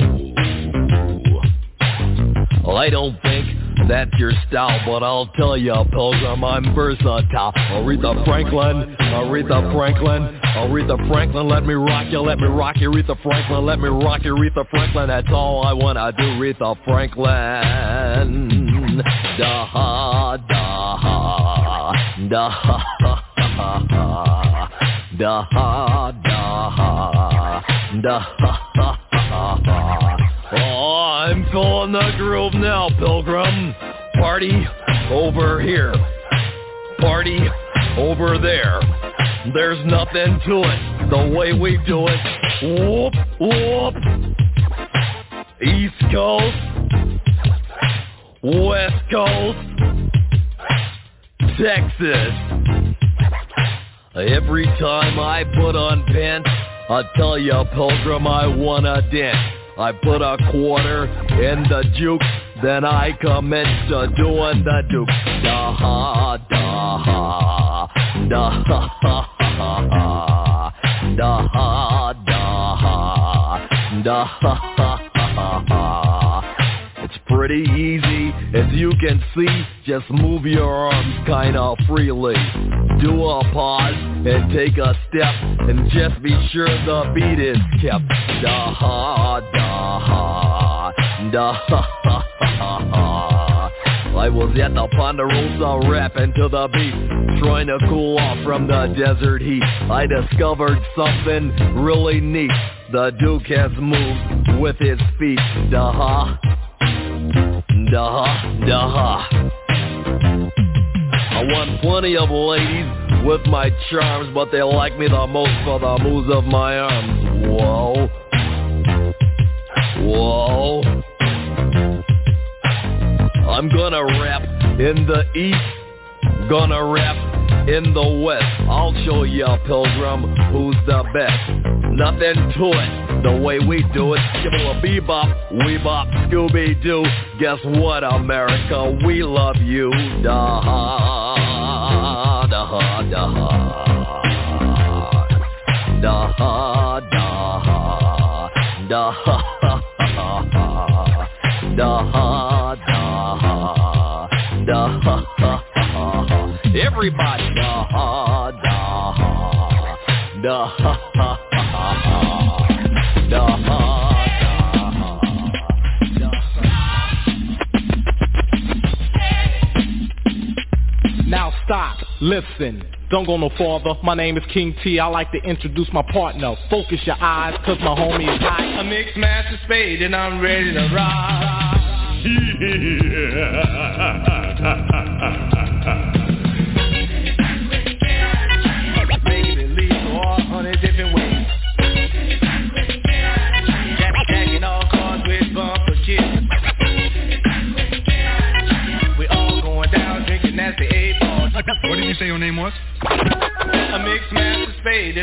Well, I don't think that's your style, but I'll tell you, Pilgrim, I'm versatile. Aretha Franklin, Aretha Franklin, Aretha Franklin, let me rock you, let me rock you, Aretha Franklin, let me rock you, Aretha Franklin, that's all I wanna do, Aretha Franklin. Da ha, da ha, da ha ha ha ha, da ha, da ha, da ha ha ha ha. Oh, I'm feeling the groove now, Pilgrim. Party over here. Party over there. There's nothing to it. The way we do it. Whoop, whoop. East Coast. West Coast. Texas. Every time I put on pants, I tell you, Pilgrim, I wanna dance. I put a quarter in the juke, then I commence to doing the duke. Da ha, da ha, da ha ha ha ha, da ha, da ha, da ha ha ha ha. It's pretty easy, as you can see, just move your arms kinda freely. Do a pause and take a step, and just be sure the beat is kept. Da ha, da ha, da ha ha ha ha. I was at the Ponderosa rapping to the beat, trying to cool off from the desert heat. I discovered something really neat. The Duke has moved with his feet. Da ha, da ha, da ha. I won plenty of ladies with my charms, but they like me the most for the moves of my arms. Whoa. Whoa. I'm gonna rap in the east, gonna rap in the west. I'll show you, Pilgrim, who's the best. Nothing to it, the way we do it. Give it a bebop, weebop, Scooby-Doo. Guess what, America, we love you. Da ha, da ha, da ha, da ha, da ha, da ha, da ha, da ha, da ha. Everybody, da ha, da ha, da ha, da ha. Now stop, listen, don't go no farther. My name is King T, I like to introduce my partner. Focus your eyes, cause my homie is hot. A mixed master spade and I'm ready to rock. Make it release all hundred different ways.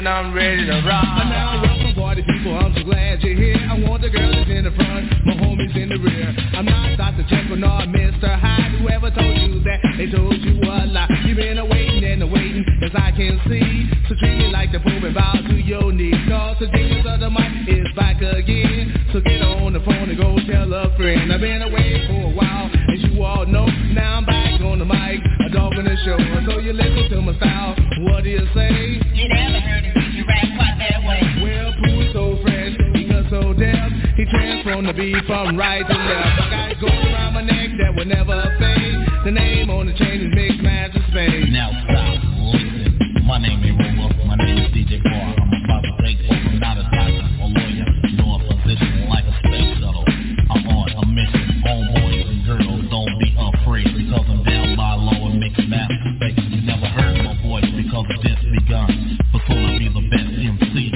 and I'm ready to rock. And now welcome party people, I'm so glad you're here. I want the girls in the front, my homies in the rear. I'm not Doctor Jekyll nor Mister Hyde. Whoever told you that, they told you a lie. You've been waiting and waiting, as I can see. So treat me like the Pope and bow to your knees. Cause the genius of the mic is back again. So get on the phone and go tell a friend. I've been away for a while, as you all know. Now I'm back on the mic, a dog in the show. So you listen to my style, what do you say? You never heard it, you rap quite that way. Well, Pooh is so fresh, he got so deaf. He transformed the beat from right to left. I got gold around my neck that will never fade. The name on the chain is Mix Master Spade. Now stop, listen. My name ain't Roller, my name is D J Bar. I'm about to break open, not a doctor or lawyer, nor a physician like a space shuttle. I'm on a mission, homeboys and girls, don't be afraid because I'm down by low and Mix Master Spade. You never heard my voice because of this begun. But so to be the best M C.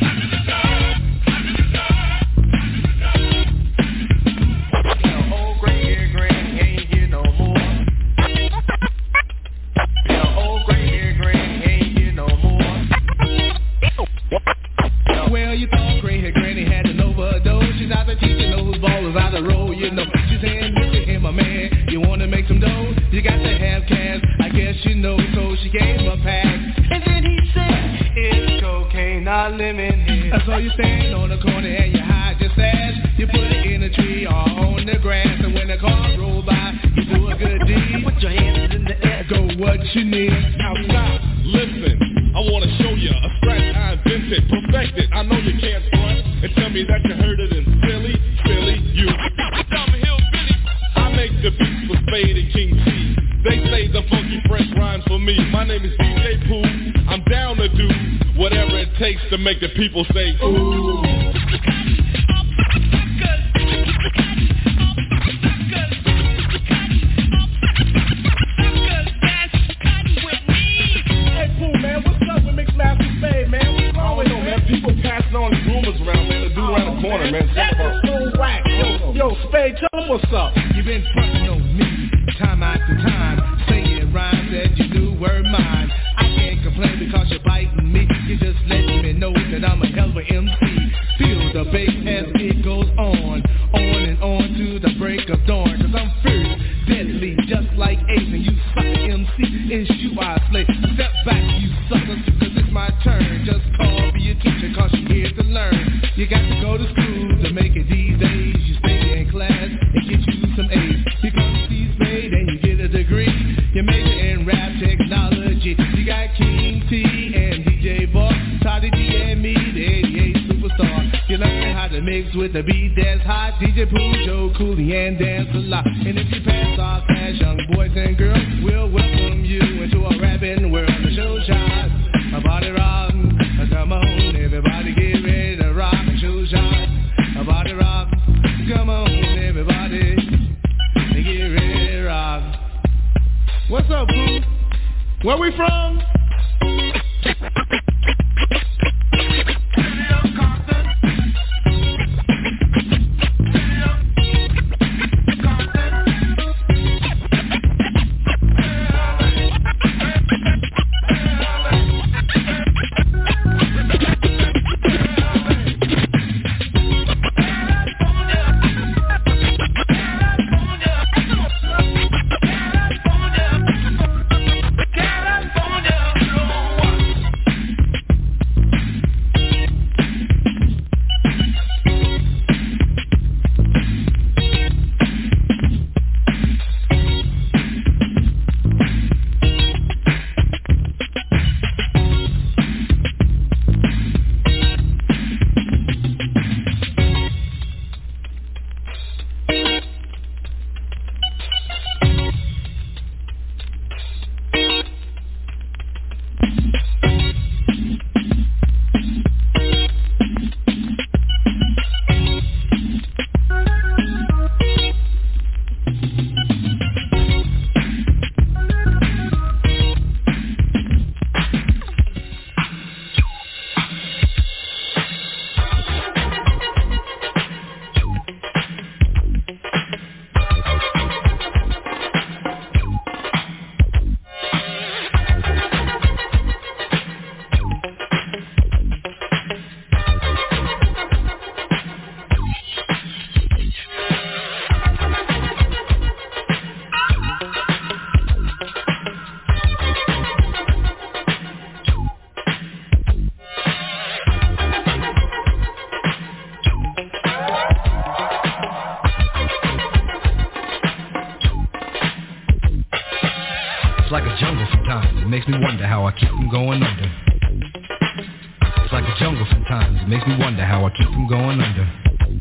So you stand on the corner and you hide your stash. You put it in a tree or on the grass. And when the car roll by, you do a good deed. Put your hands in the air, go what you need. Now stop, listen, I wanna show you a scratch I invented, perfected. I know you can't front and tell me that you heard it in Philly, Philly, you. I'm a hillbilly. I make the beats for Spade and King T. They say the funky fresh rhymes for me. My name is D J Pooh. I'm down to do whatever it takes to make the people say ooh. Hey Pooh, man, what's up with Mix Master Spade, man? What's wrong with you, man? People passing on rumors around, man. The dude around the corner, man. That's so whack. Yo, yo, Spade, tell him what's up. You been frontin' on me time after time, saying rhymes that you knew were mine. I can't complain because you're biting me. You just letting me know that I'm a hell of a M C. Feel the bass as it goes on, on and on to the break of dawn. Cause I'm fierce, deadly, just like Ace, and you sucker M C. It's you I slay. Step back, you suckers, cause it's my turn. Just call for your teacher cause you're here to learn. You got to go to school to make it these days. You stay in class and get you some A's. You come to see Spade and you get a degree. You major in rap technology. You got King T and D J Boss, Toddy D and me, the eighty-eight superstar. You learn how to mix with the beat that's hot. D J Pooh, Joe Cooley, and dance a lot. And if you pass our class, young boys and girls, we'll welcome you into a rapping world. The show shot, a body rock. Come on, everybody get ready to rock. A show shot, a body rock. Come on, everybody, get ready to rock. What's up, Pooh? Where we from? It's like a jungle sometimes, it makes me wonder how I keep from going under. It's like a jungle sometimes, it makes me wonder how I keep from going under.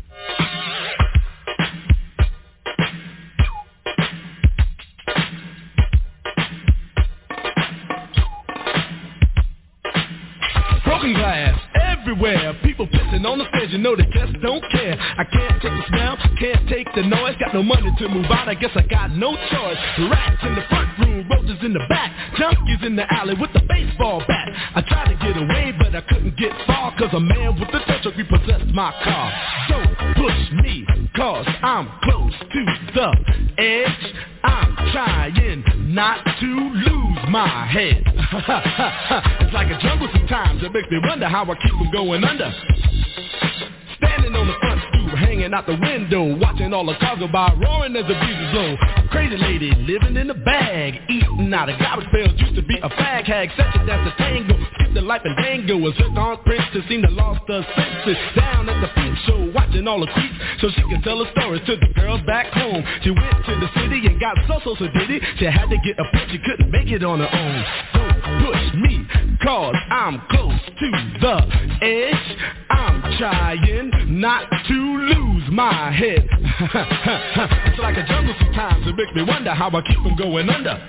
Broken glass everywhere, people pissing on the stage, you know they just don't care. I can't take the smell, can't take the noise, got no money to move out, I guess I got no choice. Rats in the front room, roaches in the back, junkies in the alley with the baseball bat. I tried to get away, but I couldn't get far, cause a man with a tow truck repossessed my car. Don't push me, cause I'm close to the edge. I'm trying not to lose my head. It's like a jungle sometimes, it makes me wonder how I keep from going under. Standing on the front stoop, hanging out the window, watching all the cars go by, roaring as the breezes blow. Crazy lady living in a bag, eating out of garbage pails, used to be a fag hag, such a dance to tango, skip the life and dango, a zircon princess seemed to lost her senses. Down at the peep show, watching all the creeps, so she can tell her stories to the girls back home. She went to the city and got so so so did it. She had to get a push, she couldn't make it on her own. Don't push me, cause I'm close to the edge. I'm trying not to lose my head. It's like a jungle sometimes, it makes me wonder how I keep from going under.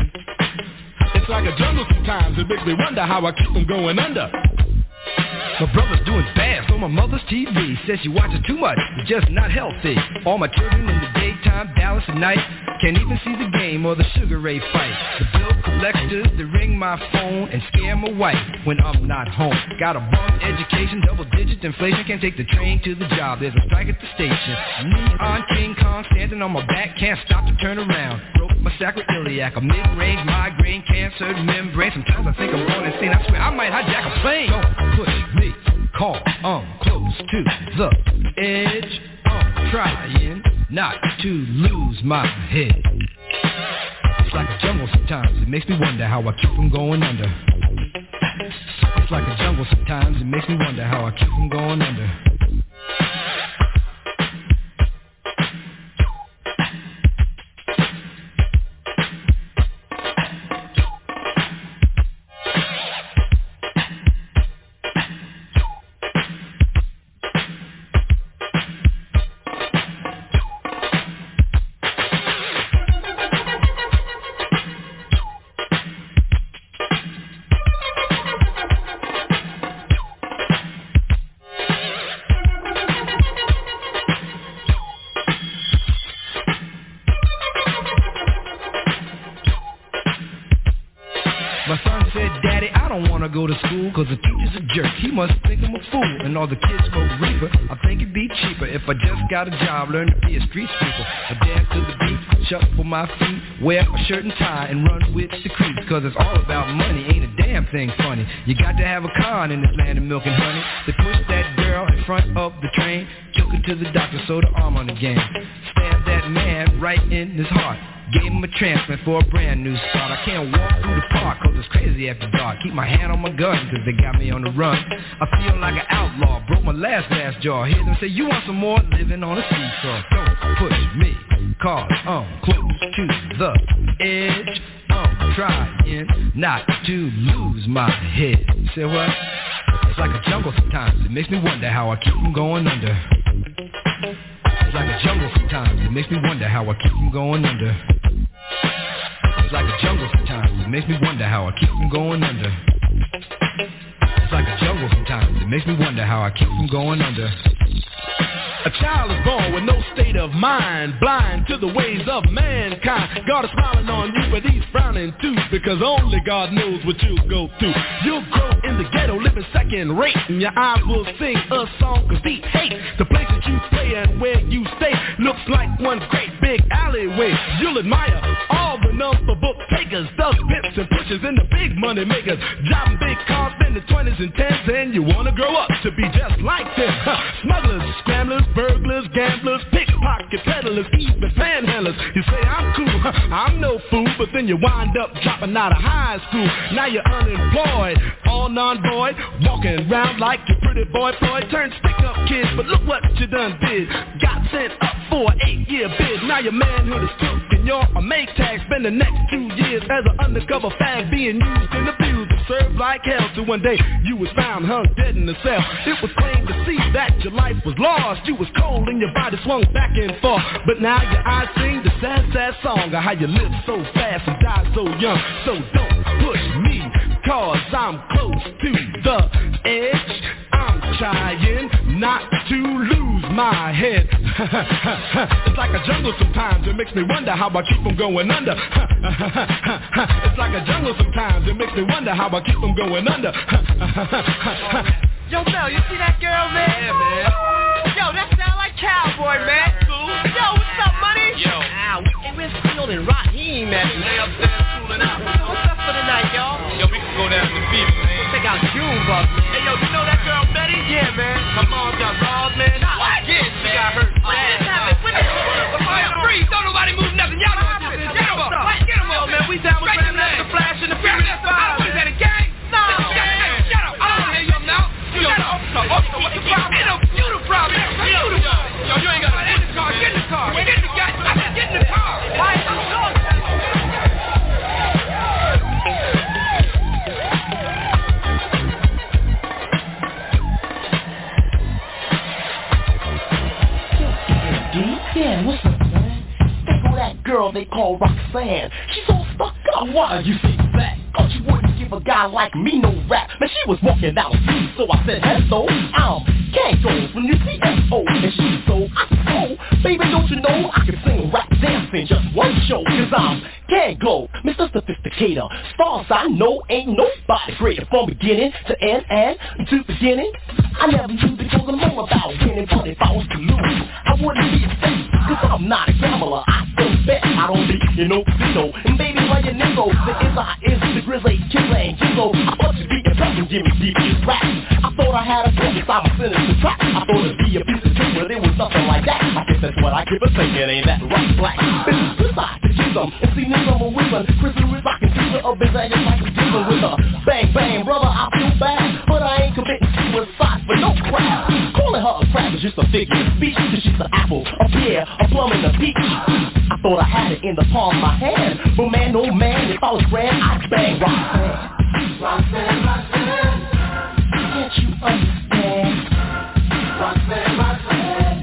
It's like a jungle sometimes, it makes me wonder how I keep from going under. My brother's doing bad, so my mother's T V says she watches too much, it's just not healthy. All my children in the daytime, Dallas at night, can't even see the game or the Sugar Ray fight. The bill collectors, they ring my phone and scare my wife when I'm not home. Got a bum education, double digit inflation, can't take the train to the job, there's a strike at the station. Neon King Kong standing on my back, can't stop to turn around. Broke my sacroiliac, a mid-range migraine, cancer membrane. Sometimes I think I'm going insane, I swear I might hijack a plane. Don't push me, call, I'm close to the edge. I'm trying not to lose my head. It's like a jungle sometimes, it makes me wonder how I keep from going under. It's like a jungle sometimes, it makes me wonder how I keep from going under. Go to school cause the teacher's a jerk. He must think I'm a fool and all the kids smoke reefer. I think it'd be cheaper if I just got a job, learn to be a street sweeper. I dance to the beat, shuffle my feet, wear a shirt and tie and run with the creeps. Cause it's all about money, ain't a damn thing funny. You got to have a con in this land of milk and honey. They pushed that girl in front of the train, took her to the doctor, sewed her arm on the game. Stabbed that man right in his heart, gave him a transplant for a brand new start. I can't walk through the park cause it's crazy after dark. Keep my hand on my gun cause they got me on the run. I feel like an outlaw, broke my last last jaw. Hear them say you want some more, living on a seesaw. Don't push me, cause I'm close to the edge. I'm trying not to lose my head. Say what? It's like a jungle sometimes, it makes me wonder how I keep from going under. It's like a jungle sometimes, it makes me wonder how I keep from going under. It's like a jungle sometimes, it makes me wonder how I keep from going under. It's like a jungle sometimes, it makes me wonder how I keep from going under. A child is born with no state of mind, blind to the ways of mankind. God is smiling on you, but he's frowning too, because only God knows what you'll go through. You'll grow in the ghetto, living second rate, and your eyes will sing a song of deep hate. The places you play and where you stay looks like one great big alleyway. You'll admire all the number book takers, thugs, pimps, and pushers, and the big money makers, driving big cars, spending twenties and tens, and you wanna grow up to be just like them. Smugglers, scramblers, burglars, gamblers, pickpocket peddlers, even panhandlers. You say I'm cool, I'm no fool, but then you wind up dropping out of high school. Now you're unemployed, all non-void, walking around like your pretty boy Floyd. Turned stick-up kid, but look what you done did. Got sent up for an eight-year bid. Now your manhood is took and your make tag. Spend the next two years as an undercover fag, being used and abused, served like hell. Till one day you was found hung dead in the cell. It was plain to see that your life was lost. You was cold and your body swung back and forth. But now your eyes sing the sad, sad song of how you lived so fast and died so young. So don't push me, cause I'm close to the edge. I'm trying not to lose my head. It's like a jungle sometimes, it makes me wonder how I keep from going under. It's like a jungle sometimes, it makes me wonder how I keep from going under. Yo, Mel, you see that girl, man? Yeah, man. Yo, that sound like Cowboy, man. Cool. Yo, what's up, money? Yo. Ah, we, hey, where's Field and Raheem, man? They upstairs cooling out. What's up for the night, y'all? Yo, we can go down to the beach, man. Check out Junebug. Hey, yo, you know that girl Betty? Yeah, man. My mom got robbed, man. What? Yeah, she got hurt. What just happened? What just happened? Freeze, don't nobody move nothing. Y'all know what this is. Get him up. Get him up, man. We down with Grandmaster Flash and the Furious Five. What is that, a gang? No. Hey, shut up. I don't hear you now. You got an officer. Officer, what's the problem? You the problem. You the problem. Yo, you ain't got to get in the car. Get in the car. Get in the car. Get in the car. Why is that so? Yeah, what's up, man? There go that girl they call Roxanne. She's all stuck up. Why you say that? Cause you wouldn't give a guy like me no rap. Man, she was walking down the street, so I said, hello, I'm Kango from the C S O. And she's so, I so, baby, don't you know I can sing rap dance in just one show. Cause I'm Kango, Mister Sophisticator. Stars I know ain't nobody greater. From beginning to end and to beginning, I never used to go to know about winning. But if I was to lose, I wouldn't be a thief. Cause I'm not a gambler, I don't bet, I don't be, you know, casino. And baby, why you nigga, the is I is the grizzly killer and jingle. I thought you'd be a cousin, Jimmy deep in rap. I thought I had a focus, I'm a sinister trap. I thought it'd be a piece of cake, but it was nothing like that. I guess that's what I give a thinking, ain't that right, black? Bitches decide to choose them, and see niggas I'm a wizard. Crystal is rockin' teaser of his ass like a dealer with her. Bang, bang, brother, I feel bad, but I ain't committing suicide for no crap. Calling her a crap is just a figure of speech, cause she's an apple, a pear, a plum, and a peach. I thought I had it in the palm of my hand, but man, oh man, if I was grand, I'd bang Roxanne. Roxanne, Roxanne, can't you understand? Roxanne, Roxanne,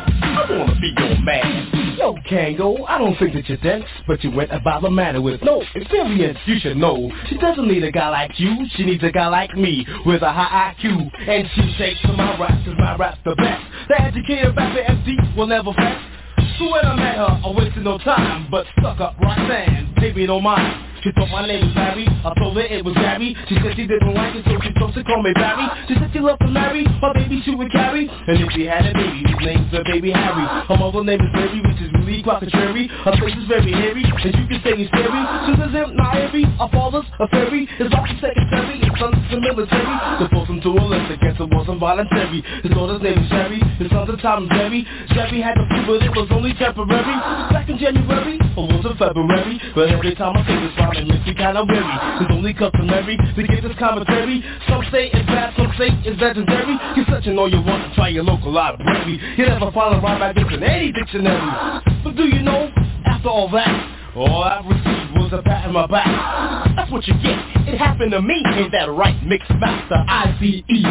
I wanna be your man. Yo, Kango, I don't think that you're dense, but you went about the matter with no experience, you should know. She doesn't need a guy like you, she needs a guy like me, with a high I Q. And she takes to my rap, cause my rap's the best. The educated rapper M C will never flex. So when I met her, I wasted no time, but stuck up Roxanne, baby don't mind. She thought my name was Barry, I told her it was Gary. She said she didn't like it, so she chose to call me Barry. She said she loved to marry, my baby she would carry. And if she had a baby, his name's her baby Harry. Her mother name is Mary, which is really quite contrary. Her face is very hairy, and you can say he's scary. Susan's him, not Harry, our father's a fairy. His wife's secretary, his son's the military. They forced him to enlist, I guess it wasn't voluntary. His daughter's name is Sherry, his son's a Tom Jerry. Sherry had the flu, but it was only temporary. Back in January, or was it February? But every time I say this rhyme, it makes me kinda weary. It's only customary to give this commentary. Some say it's bad, some say it's legendary. You're searching all you want to try your local library. You never find a rhyme like this in any dictionary. But do you know, after all that, all I received was a pat on my back. That's what you get, it happened to me. Ain't that right, Mix Master I C E.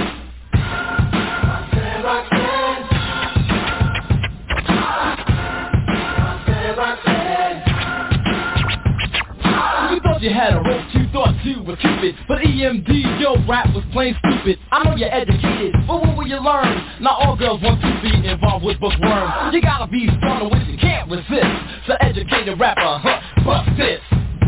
Roxanne, Roxanne. Roxanne, Roxanne. You thought you had a rope, you thought you were Cupid. But E M D, yo, rap was plain stupid. I know you're educated, but what will you learn? Not all girls want to be involved with bookworms. You gotta be strong which you can't resist. So educated rapper, huh, bust this.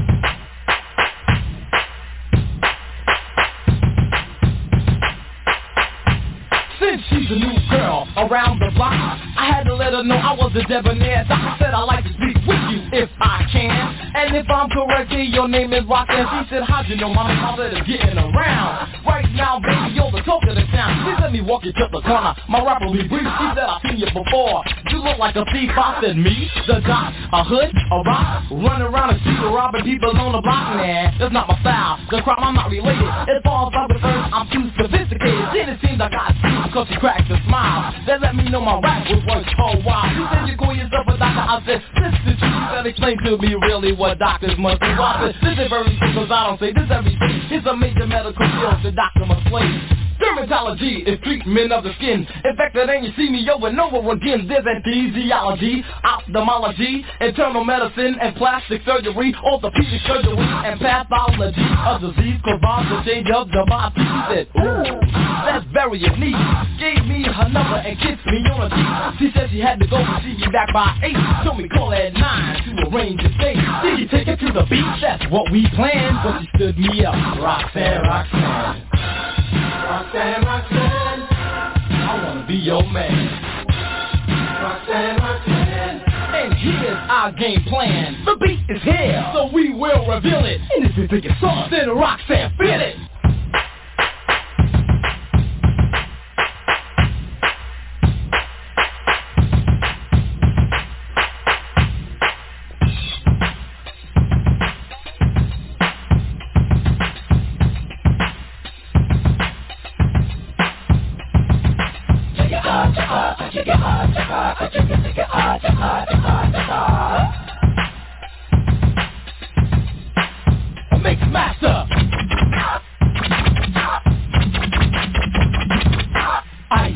Since she's a new girl around the block, I had to let her know I was a debonair. Doctor said I'd like to speak with you if I can. And if I'm correct, your name is Roxanne. She said, how'd you know, mama? How that is getting around. Right now, baby, you're the talk of the town. Please let me walk you to the corner. My rapper will be brief. She said, I've seen you before. You look like a thief. I said, me? The dot? A hood? A rock? Running around the street robbing people on the block? Nah, that's not my style. The crime, I'm not related. As far as I'm concerned, I'm too sophisticated. Then it seems I got you because you cracked a smile. They let me know my rap was worth a while. You said you call yourself a doctor. I said, listen to you. that explain to me really what doctors must do. I said, this is very simple, cause I don't say this every day. It's a major medical field the doctor must play. Dermatology is treatment of the skin. In fact, that ain't you see me over and over again. There's anesthesiology, ophthalmology, internal medicine, and plastic surgery, orthopedic surgery, and pathology of disease caused by the change of the body. She said, ooh, that's very unique. Gave me her number and kissed me on the cheek. She said she had to go and see me back by eight. Told me call at nine to arrange a date. Did you take her to the beach? That's what we planned. But she stood me up. Roxanne, Roxanne. Roxanne, Roxanne, I wanna be your man. Roxanne, Roxanne, and here's our game plan. The beat is here, so we will reveal it. And if you think it's on, then Roxanne, feel it. Mix master. Ice.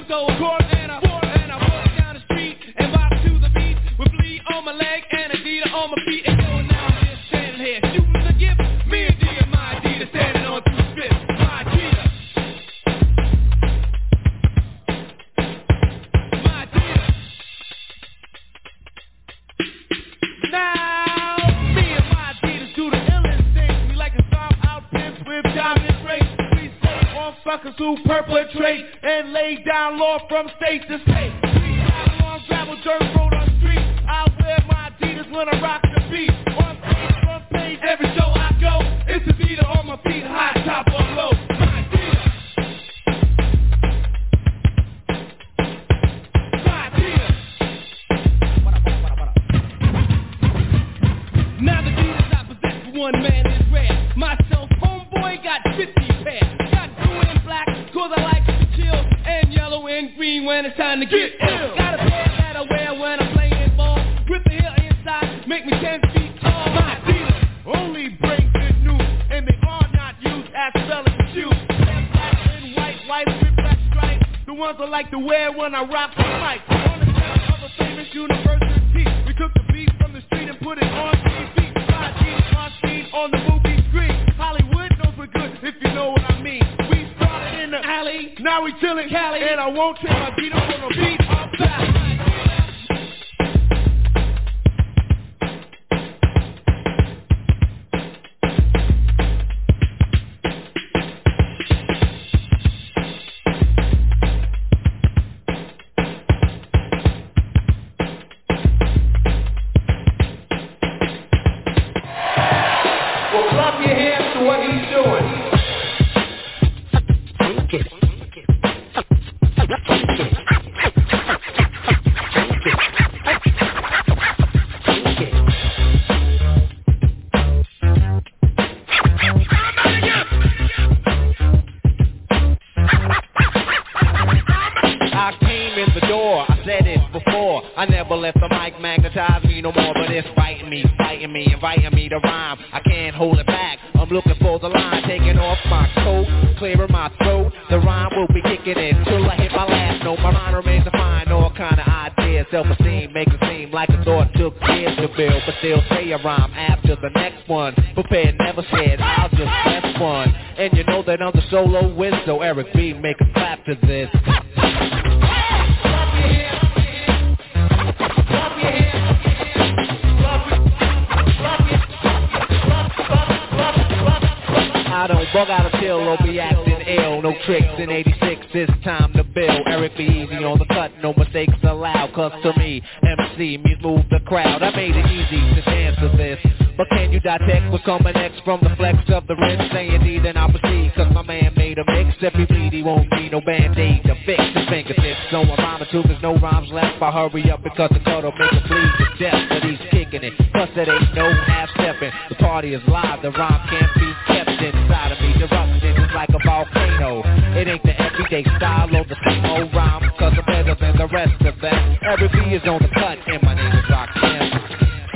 stole a quarter and a quarter, and I walked down the street and bopped to the beat with Lee on my leg and Adidas on my feet. And so now I'm just standing here shooting the gift. Me and D and my Adidas standing on two strips. My Adidas. My Adidas. Now, me and my Adidas do the illest things. We like to stomp out pimps with diamond race. We stay on fuckers who perpetrate and lay down law from state to state. We ride along gravel dirt road on street. I wear my Adidas when I rock the beat. On stage, front page, every show I go, it's Adidas on my feet, high top or low. My Adidas. My Adidas. Now the Adidas I possess for one man is rare. Myself, homeboy, got fifty pairs. Got blue and black, cause I like to chill. And yellow and green when it's time to get ill. Got a pair that I wear when I'm playing ball. With the heel inside, make me ten feet tall. My Adidas only bring good news, and they are not used as spelling shoes. They're black and white, white with black stripes. The ones I like to wear when I rock the mic. On the sound of a famous university, we took the beat from the street and put it on T V. My Adidas on scene on the movie screen. Hollywood knows we're good if you know what I mean. We started in the alley, now we chillin' Cali, and I won't trade my beat up on a beat outside. Well, clap your hands to what he's doing. I came in the door, I said it before. I never let the mic magnetize me no more, but it's biting me, fighting me, inviting me to rhyme. I can't hold it back, I'm looking for the line, taking off my coat, clearing my throat. The rhyme will be kicking in till I hit my last note. My mind remains to find all kind of ideas. Self-esteem makes it seem like a thought took years to build, but still say a rhyme after the next one. Prepared, never said, I'll just have fun. And you know that I'm the solo whiz, so Eric B, make a clap to this. I don't bug out a pill or be acting ill. No tricks in eighty-six, it's time to build. Eric B easy on the cut, no mistakes allowed. Cause to me, M C means move the crowd. I made it easy to dance to this. But can you detect what's coming next from the flex of the wrist? Saying D, then I'll proceed, cause my man made a mix. If he bleed, he won't need no band-aid to fix his fingertips. So I'm rhyming too, there's no rhymes left. I hurry up because the cut'll make it bleed to death. But he's kicking it, plus it ain't no half-stepping. The party is live, the rhyme can't be kept inside of me. Erupting is like a volcano. It ain't the everyday style or the same old rhyme, cause I'm better than the rest of them. Every B is on the cut, and my name is Roxanne.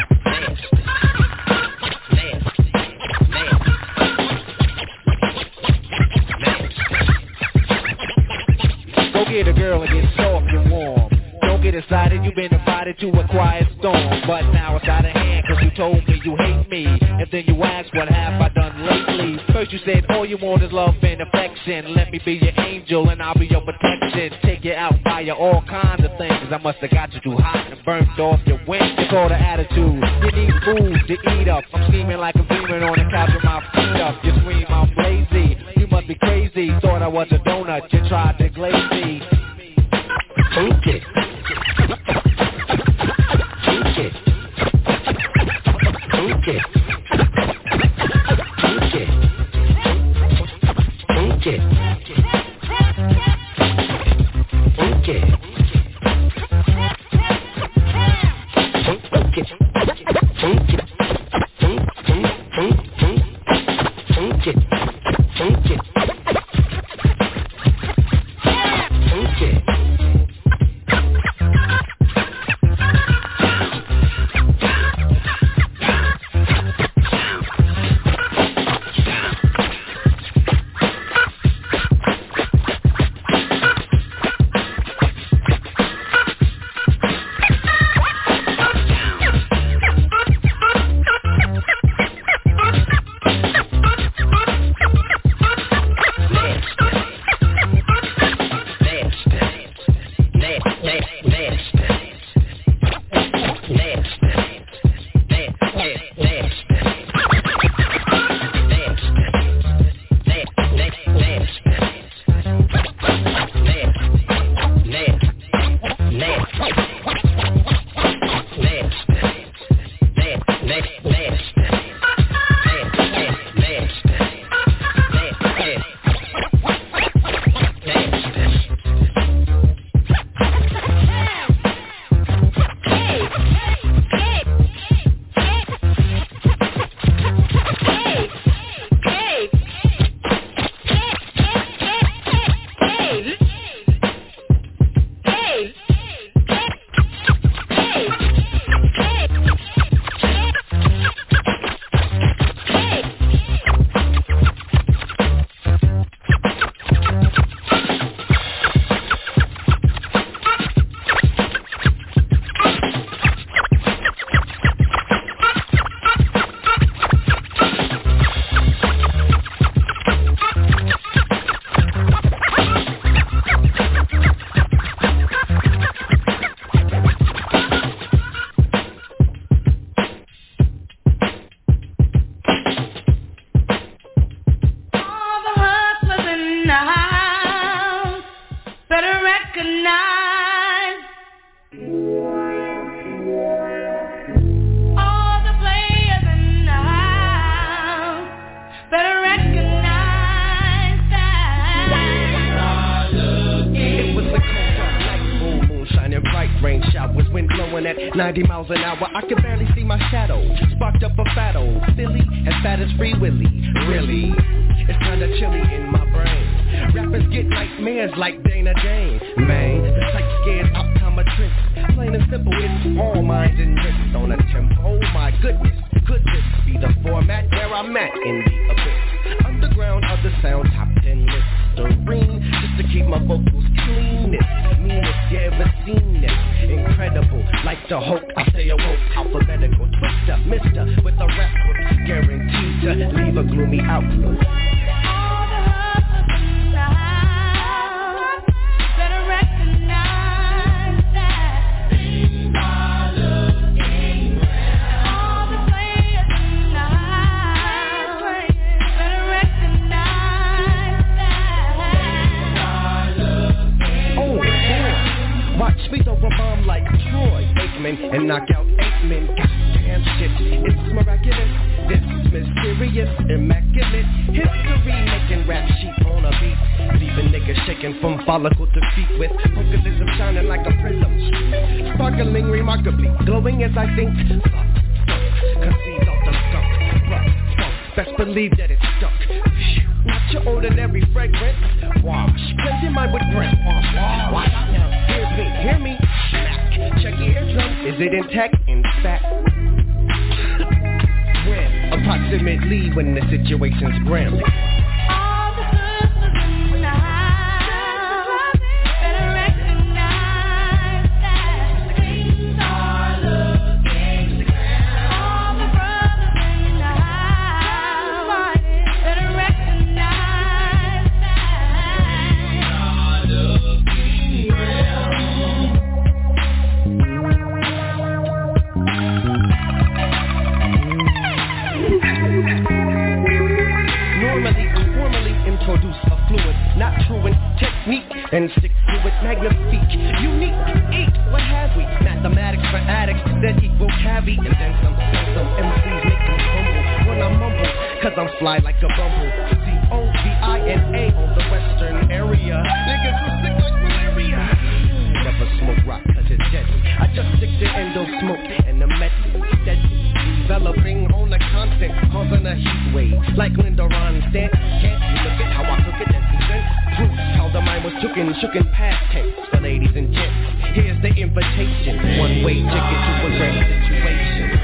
Go get a girl and get soft and warm. Don't get excited, you've been invited to a quiet storm. But now it's out of hand, cause you told me you hate me. And then you asked, what have I done lately? First you said, all you want is love and affection. Let me be your angel and I'll be your protection. Take you out, buy you all kinds of things. I must have got you too hot and burnt off your wings. It's all the attitude, you need food to eat up. I'm scheming like a demon on the couch with my feet up. You scream, I'm lazy, you must be crazy. Thought I was a donut, you tried to glaze me. Okay. Okay. Okay. Okay. Okay. Okay. recognize all the players in the house. Better recognize that. It was a cold dark night, moon, moon shining bright, rain showers, wind blowing at ninety miles an hour. I could barely see my shadow. Sparked up a fat old Philly, as fat as Free Willy. Really, it's kinda chilly in my brain. Rappers get nightmares like Dana Jane. Man, the type scared optometrist. Plain and simple, it's all mind and wrist on a tempo. My goodness, could this be the format where I'm at in the abyss? Underground of the sound, top ten Listerine, just to keep my vocals cleanest. Meanest, you ever seen this? Incredible, like the Hulk, I stay awoke. Alphabetical, twister, mister, with a rap book, guaranteed to leave a gloomy outlook. Speed over bomb like Troy Aikman and knock out eight men. Goddamn shit, it's miraculous. This is mysterious, immaculate history, making rap sheet on a beat, leaving niggas shaking from follicle to feet with vocalism shining like a prism, sparkling remarkably, glowing as I think. Conceived off the skunk, rough, skunk. Best believe that it's stuck. Not your ordinary fragrance. Wash, cleanse your mind with Brent. Wash, wash, wash. Now, hear me, hear me. Smack. Check your eardrum. Is it intact? In fact, when? Approximately when the situation's grim. Not truant technique and stick to it, magnifique, unique, eat, what have we? Mathematics for addicts that equal cavi, and then some, then some M Cs make me humble when I mumble, cause I'm fly like a bumble. C O V I N A on the western area. Niggas are sick like malaria. Never smoke rock cause it's deadly. I just stick to endo smoke and the medley. Steady, developing on a constant, causing a heat wave. Like Linda Ronstadt, can't you look at how I took it and present? Proof how the mind was tooken, shooken past tense. For ladies and gents, here's the invitation. One way ticket to a grand situation.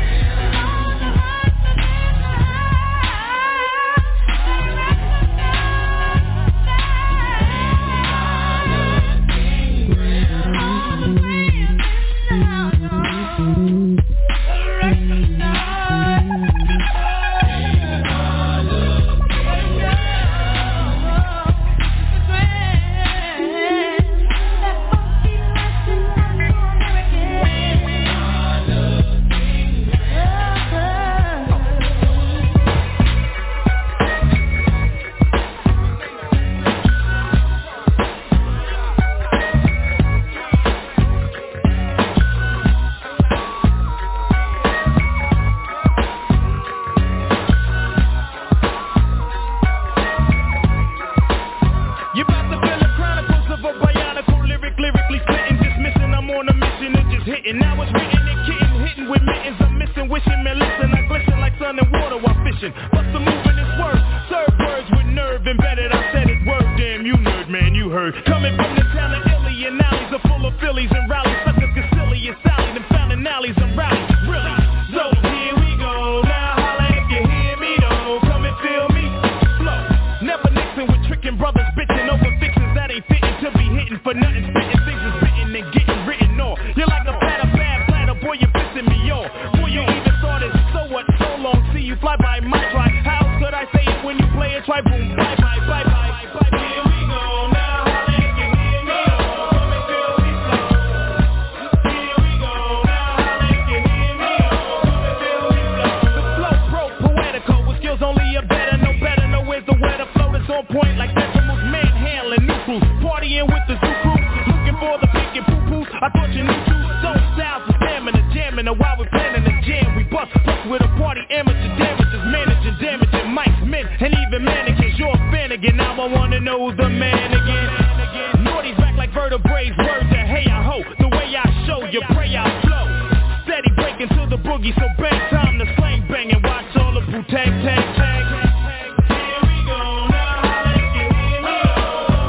know why we're planning the jam. We bust bust with a party, amateur damages, managing, damaging mics, men, and even mannequins. You're a fan again, now I wanna know the man again. Naughty's back like vertebrae, words that hey I hope. The way I show you, pray I flow. Steady breaking to the boogie, so bang time to slang bang and watch all the boo tag tag tag. Here we go now, let's get here we go.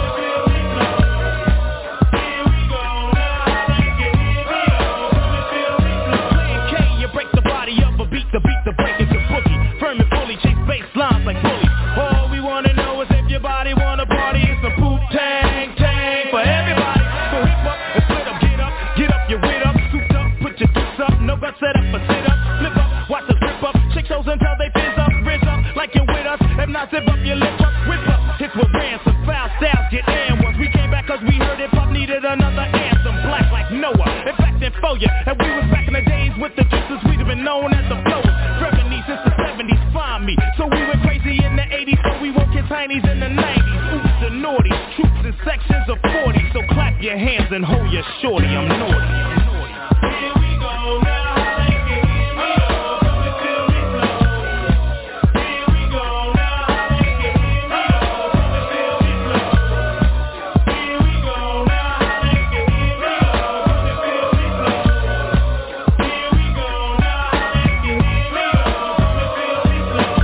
Here we go now, let's get here we go. Playing K, you break the body up, but beat the beat the break into boogie. Firm and fully chase bass lines like bullies. All we wanna know is if your body wanna party, it's a boo tang tang for everybody. So hip up and split up, get up, get up, your wit up, souped up, put your dukes up, no guts set up or sit up, flip up, watch us rip up, shake those until they fizz up, rizz up, like you're with us, if not zip up your lip up, whip up, hits with ransom, foul styles get in once we came back cause we heard hip hop needed another anthem, black like Noah, in fact then for ya, and we was back in the days with the juices we'd have been known as the flowers, revenue since the seventies, find me, so we went crazy in the eighties, so we woke kids heinies in the nineties, oops the naughty, troops in sections of forty, so clap your hands and hold your shorty, I'm naughty. Here we go now, let's get here we go, coming till we flow. Here we go now, let's get here we go, coming till we flow. Here we go now, let's get here we go, coming till we flow. Here we go now, let's get here we go, coming till we flow.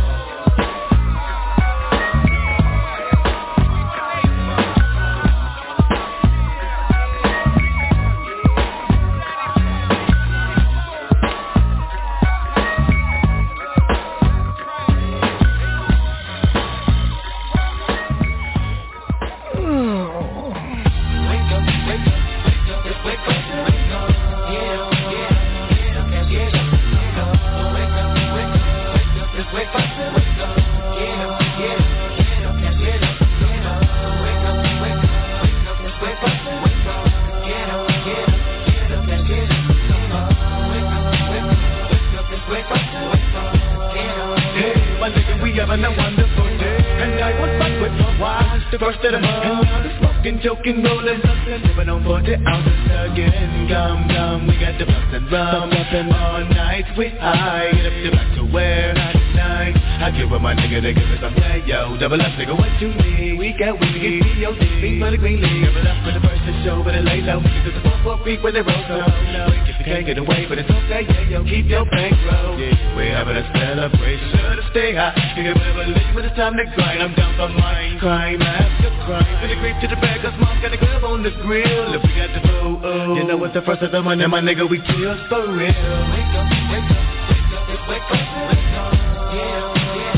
The first of the month, and now the smoking, joking, rolling, something, living on forty ounces again. Gum, gum, we got the bustin' rum, all night we high, get up to back to where night. I give up my nigga to give us some play, yo. Double up, nigga, what you need? We got weed, we get P O D, beat for the green league. Double up for the first to show, but it lay low. Cause the four four feet when they roll so low. If you can't get away, but it's okay, yeah, yo. Keep your bankroll. Yeah, we're having a celebration to stay high. You can never leave when it's time to grind. I'm down for mine, crime after crime. To the creep to the bag, cause mom got a grab on the grill. If we got the flow, oh, you know it's the first of the month, and my nigga, we kills for real. Wake up, wake up, wake up, wake up, wake up, yeah.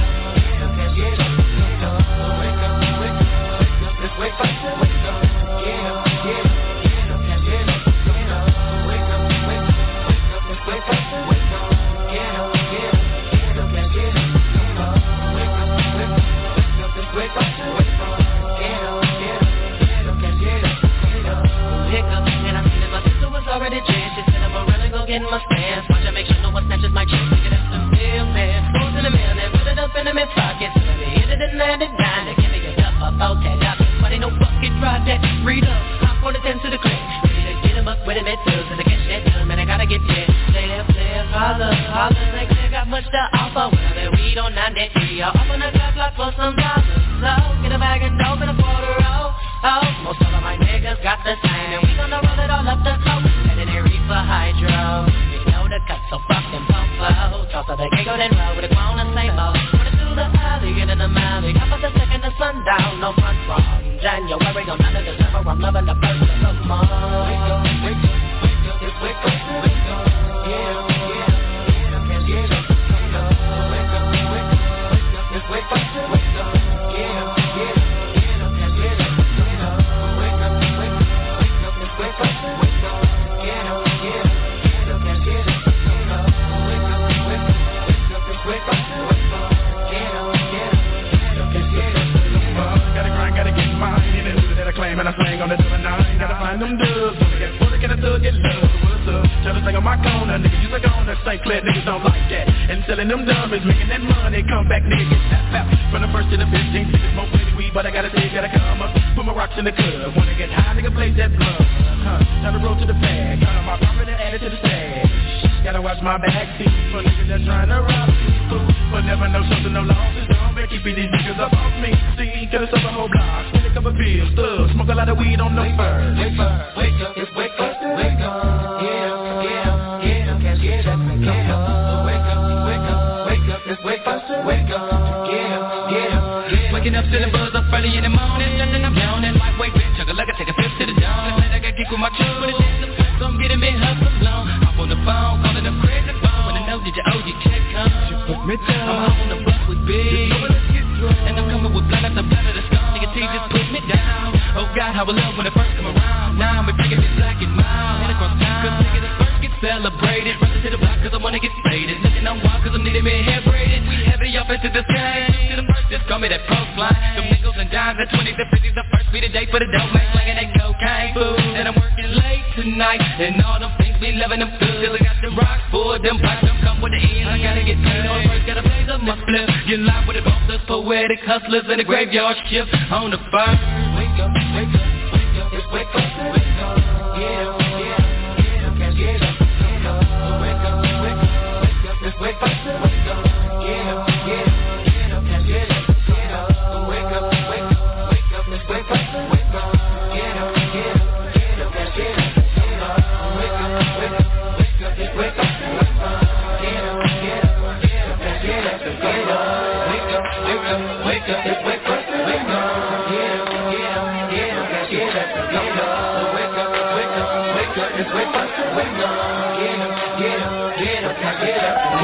In my stance, watch I make sure no one snatches my chance. Take it up the bill, man. Goes in the mail, then put it up in the mid pockets. Let me hit it and land it down. They give me a duff up, out that up. But ain't no bucket, drive that. Read up, hop on the ten to the click. Ready to get him up with him at pills. And to catch that deal, man, I gotta get there. Live, live, holler, holler. Like they got much to offer. Well, that weed on ninety-three. I'll up on the top block for some dollars. So, get a bag and dope and a quarter roll. Oh, most of my niggas got the same. And we gonna roll it all up the coast. And then they reach for hydro. You know the cut so fucking pump out. Toss of the giggle then roll with a grown and same old. Put it through the alley, get in the alley. Half of the second the sundown, no front from January on none of December. I'm loving the first of the month. Wake up, wake up, wake up, just wake up, wake up. Yeah, yeah, yeah, can't get up. Wake up, wake up, wake up, just wake up, wake up. Yeah, yeah, yeah, can't get up. Wake up, wake up, wake up, just wake up, wake up. Yeah, yeah, can't get up. Wake up, wake up, wake up, just wake up, wake up. Yeah, yeah, can't get up. Gotta grind, gotta get mine. You know that I claim and I slang on the double nine. Gotta find them dubs. Wanna get full, get a thug, get love. What's up? Try to sing on my corner, nigga. You suck on that Saint Clair, niggas don't like that. And selling them dummies, making that money. Come back, nigga, get tap out. From the first to the fifteenth, niggas smoke pretty weed, but I gotta say, gotta come up. Put my rocks in the club. Wanna get high, nigga, play that blood. Huh? Time to roll to the bag. Count on my property, add it to the stash. Gotta watch my back teeth for niggas that's trying to rob me. But never know something, no losses. Don't be keeping these niggas up off me. See, cut us up a whole block. Spin a couple pills, thugs. Smoke a lot of weed on no fur. Wake up, wake up, it's wake up, wake up. Yeah, yeah, yeah, can't get up, get up. Wake up, wake up, wake up, it's wake up, wake up. Yeah, yeah, yeah. Waking up to the buzz up early in the morning. Nothing I'm yawning. Lightweight bitch, chugga like I take a fifth to the dawn. I got kick with my chick with a dance. So I'm getting me hustle long. Hop on the phone, calling up crazy phone. When I know that your O G check comes. I'm hop on the bus with big. And I'm coming with blood after blood of the skull. Nigga T just put me down. Oh God, how I love when it first come around. Now I'm bringing it black and mild. Head across town. Cause nigga the first get celebrated. Running to the block cause I wanna get faded. Looking on wild cause I'm needing me hair braided. We heavy up into the sky. To the first, just call me that pro fly. Some nickels and dimes, the twenties, the fifties, the first be the day for the dope man. Slanging that cocaine food. And I'm working late tonight. And all them things be loving them good. Till I got the rock for them pipes. Them come with the end. I gotta get paid on first. Gotta blaze up my flip. Get live with the bosses, poetic hustlers in the graveyard shift on the fire. Wake up, wake up, wake up, it's wake up, wake up. Yeah, yeah, yeah, can't get up, get up. Wake up, wake up, wake up, it's wake up, wake up. Yeah, yeah, get up, can't get up, get up. Wake up, wake up, wake up, it's wake up, wake up. Get up, get up, get up, can't get up, get up. Wake up, wake up, wake up, it's wake up, wake up. Get up, get up, get up, can't get up, get up. Wake up, wake up, wake up, it's wake up, wake up. It's wake up, wake up, get up, get up, get up, get up, get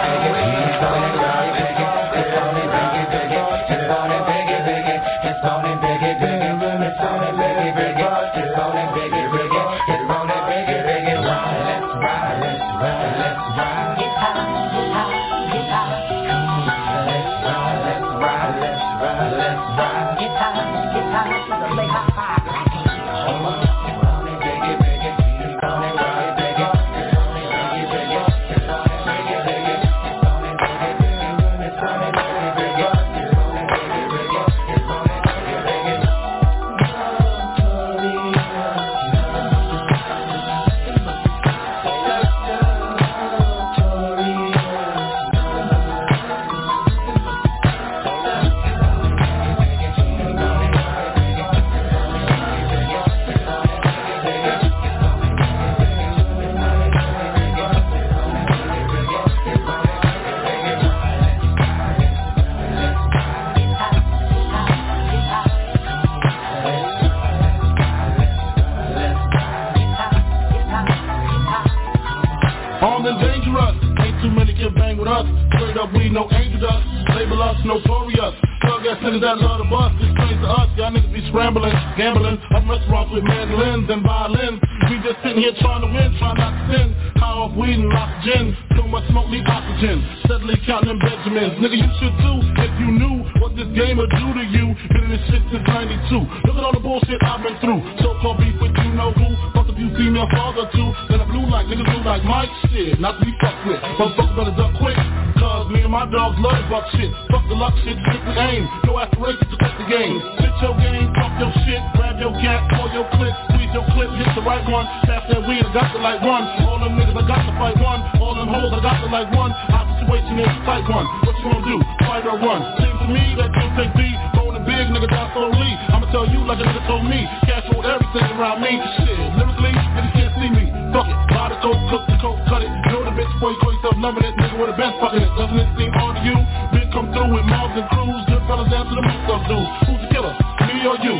Gambling, I'm restaurants with mandolins and violins. We just sitting here trying to win, trying not to sin. High off weed and oxygen. Too much smoke, need oxygen. Steadily counting them Benjamins. Nigga, you should too, if you knew what this game would do to you. Been in this shit since ninety-two. Look at all the bullshit I've been through. So-called beef with you know who. Fuck a few female fathers too. Then I blue like niggas blue like Mike. Shit, not to be fucked with. Motherfuckers better duck quick. Cause me and my dogs love buck shit. Fuck the luck shit, strictly aim. No aspirations to cut the game. Sit your game, fuck your shit. Grab your cat, pull your clip. Squeeze your clip, hit the right one. Pass that weed, I got to like one. All them niggas, I got to fight one. All them hoes, I got to like one. Our situation is tight one. What you gonna do? Fight or run? Seems to me that you take B. Rolling big, nigga, die slowly. I'ma tell you like a nigga told me. Cash rolled everything around me. Shit, lyrically, niggas can't see me. Fuck it, buy the coke, cook the coke, cut it. Know the bitch, boy, you call yourself numbing it. Nigga with a bench fucking it. Doesn't it seem hard to you? Big come through with mobs and crews. Good fellas down to the most of dudes. Who's the killer? Me or you?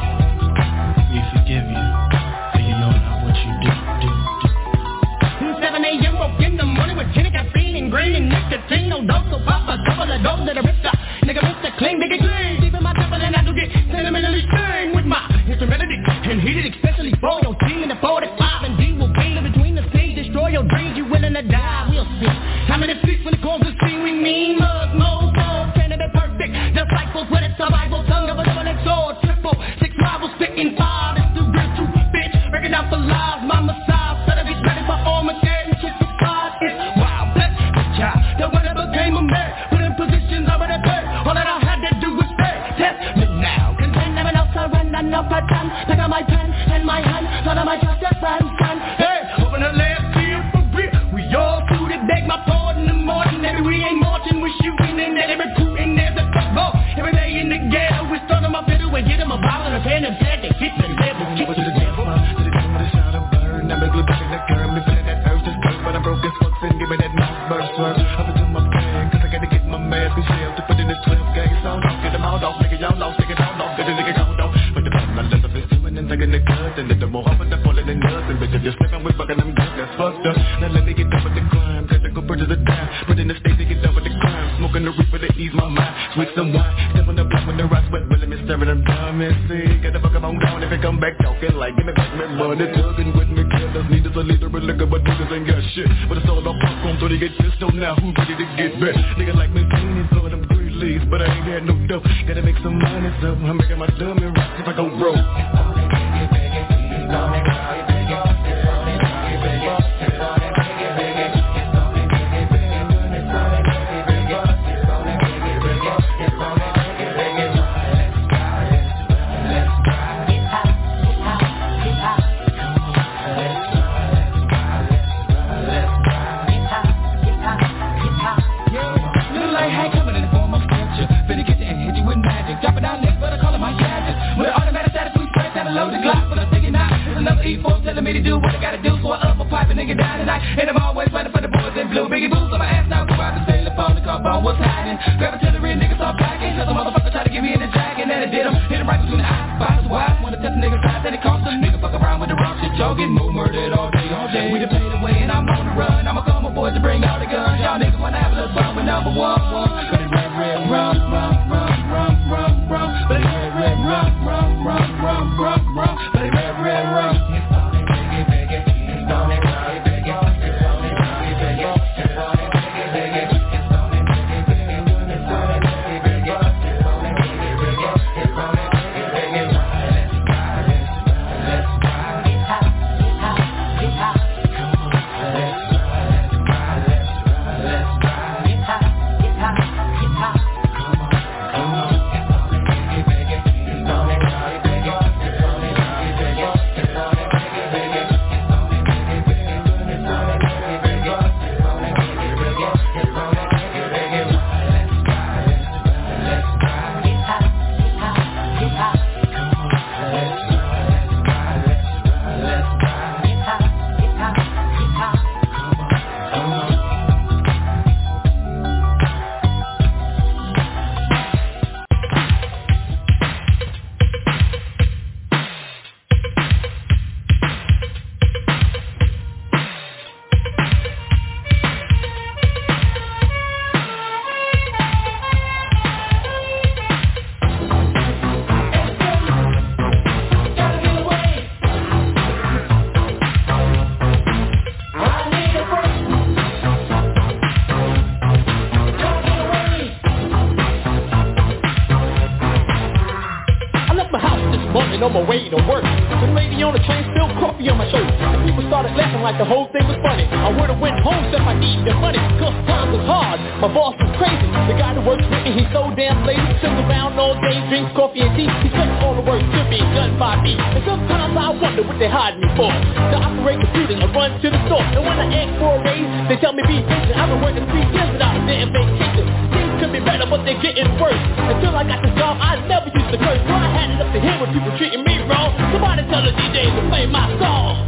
We forgive you, but you know not what you do, do, do. seven a.m. woke in the morning with gin and caffeine and green and nicotine. No dose, so pop a couple of doses of the Ripster. Nigga, Mister Clean, nigga, clean. Deep in my temple and I do get sentimentally stained with my instrumentality and heated, especially for your team in the forty-five and D will be in between the seas. Destroy your dreams, you willing to die, we'll see. How many feet when it comes to see we mean? Mug, mold, mold, can it be perfect? The cycles with a survival tongue of a double-edged sword. Triple, six rivals, spitting five. It's the real truth, bitch. Breaking out for lies, my massage. Set up, he's ready for Armageddon. Kick the side, it's wild, bless the child. That whatever became a man, put in positions already paid. All that I had to do was stay. Test me now. Contain never else surrender, no pretend. Pick up my pen and my hand. None of my trust, friend, friend. Hey, open the left ear for real. We all nuts and bitches just slipping with fucking them guns. That's fucked up. Now let me get done with the crime. Got to go purchase a dime. Put in the state to get done with the crime. Smoking the reefer to ease my mind. Switch some wine. Step on the block with the rocks, but really me staring them dumb and see. Get the fuck up on down if it come back talking like give me back my money. Tugging with me killers. Need us a leader of liquor, but niggas ain't got shit. But it's all about popcorn, thirty-eight pistol. Now who ready to get back? Niggas like me, so them three leaves, but I ain't had no dough. Gotta make some money, so I'm making my dummy rocks if I go broke. Telling me to do what I gotta do, so I up my pipe and nigga down tonight. And I'm always running for the boys in blue. Biggie boots on my ass now, go out the sailor phone, the car phone, what's happening? Grab artillery, niggas all packing, cause a motherfucker tried to get me in the jack, and then I did him. Hit him right between the eyes, spots wide. Wanna test the niggas side, then it cost them. Nigga fuck around with the wrong shit, y'all getting more murdered all day, all day. We done paid away and I'm on the run. I'ma call my boys to bring all the guns. Y'all niggas wanna have a little fun with number one, one. But it's red, red, rum, rum, rum, rum, rum, rum. But it's red, red, rum, rum, rum, rum, rum, rum. But it's red, red, rum. On my way to work, the lady on the train spilled coffee on my shirt. And people started laughing like the whole thing was funny. I would've went home if I needed the money, cause times was hard. My boss was crazy. The guy that works with me, he's so damn lazy. Sits around all day, drinks coffee and tea. He spends all the work to be done by me. And sometimes I wonder what they hide me for. To operate computers, I run to the store. And when I ask for a raise, they tell me be patient. I've been working three years without a damn vacation. Things could be better, but they're getting worse. Until I got this job, I never used to curse. So I had it up to him when people treating me wrong. Somebody tell the D J to play my song.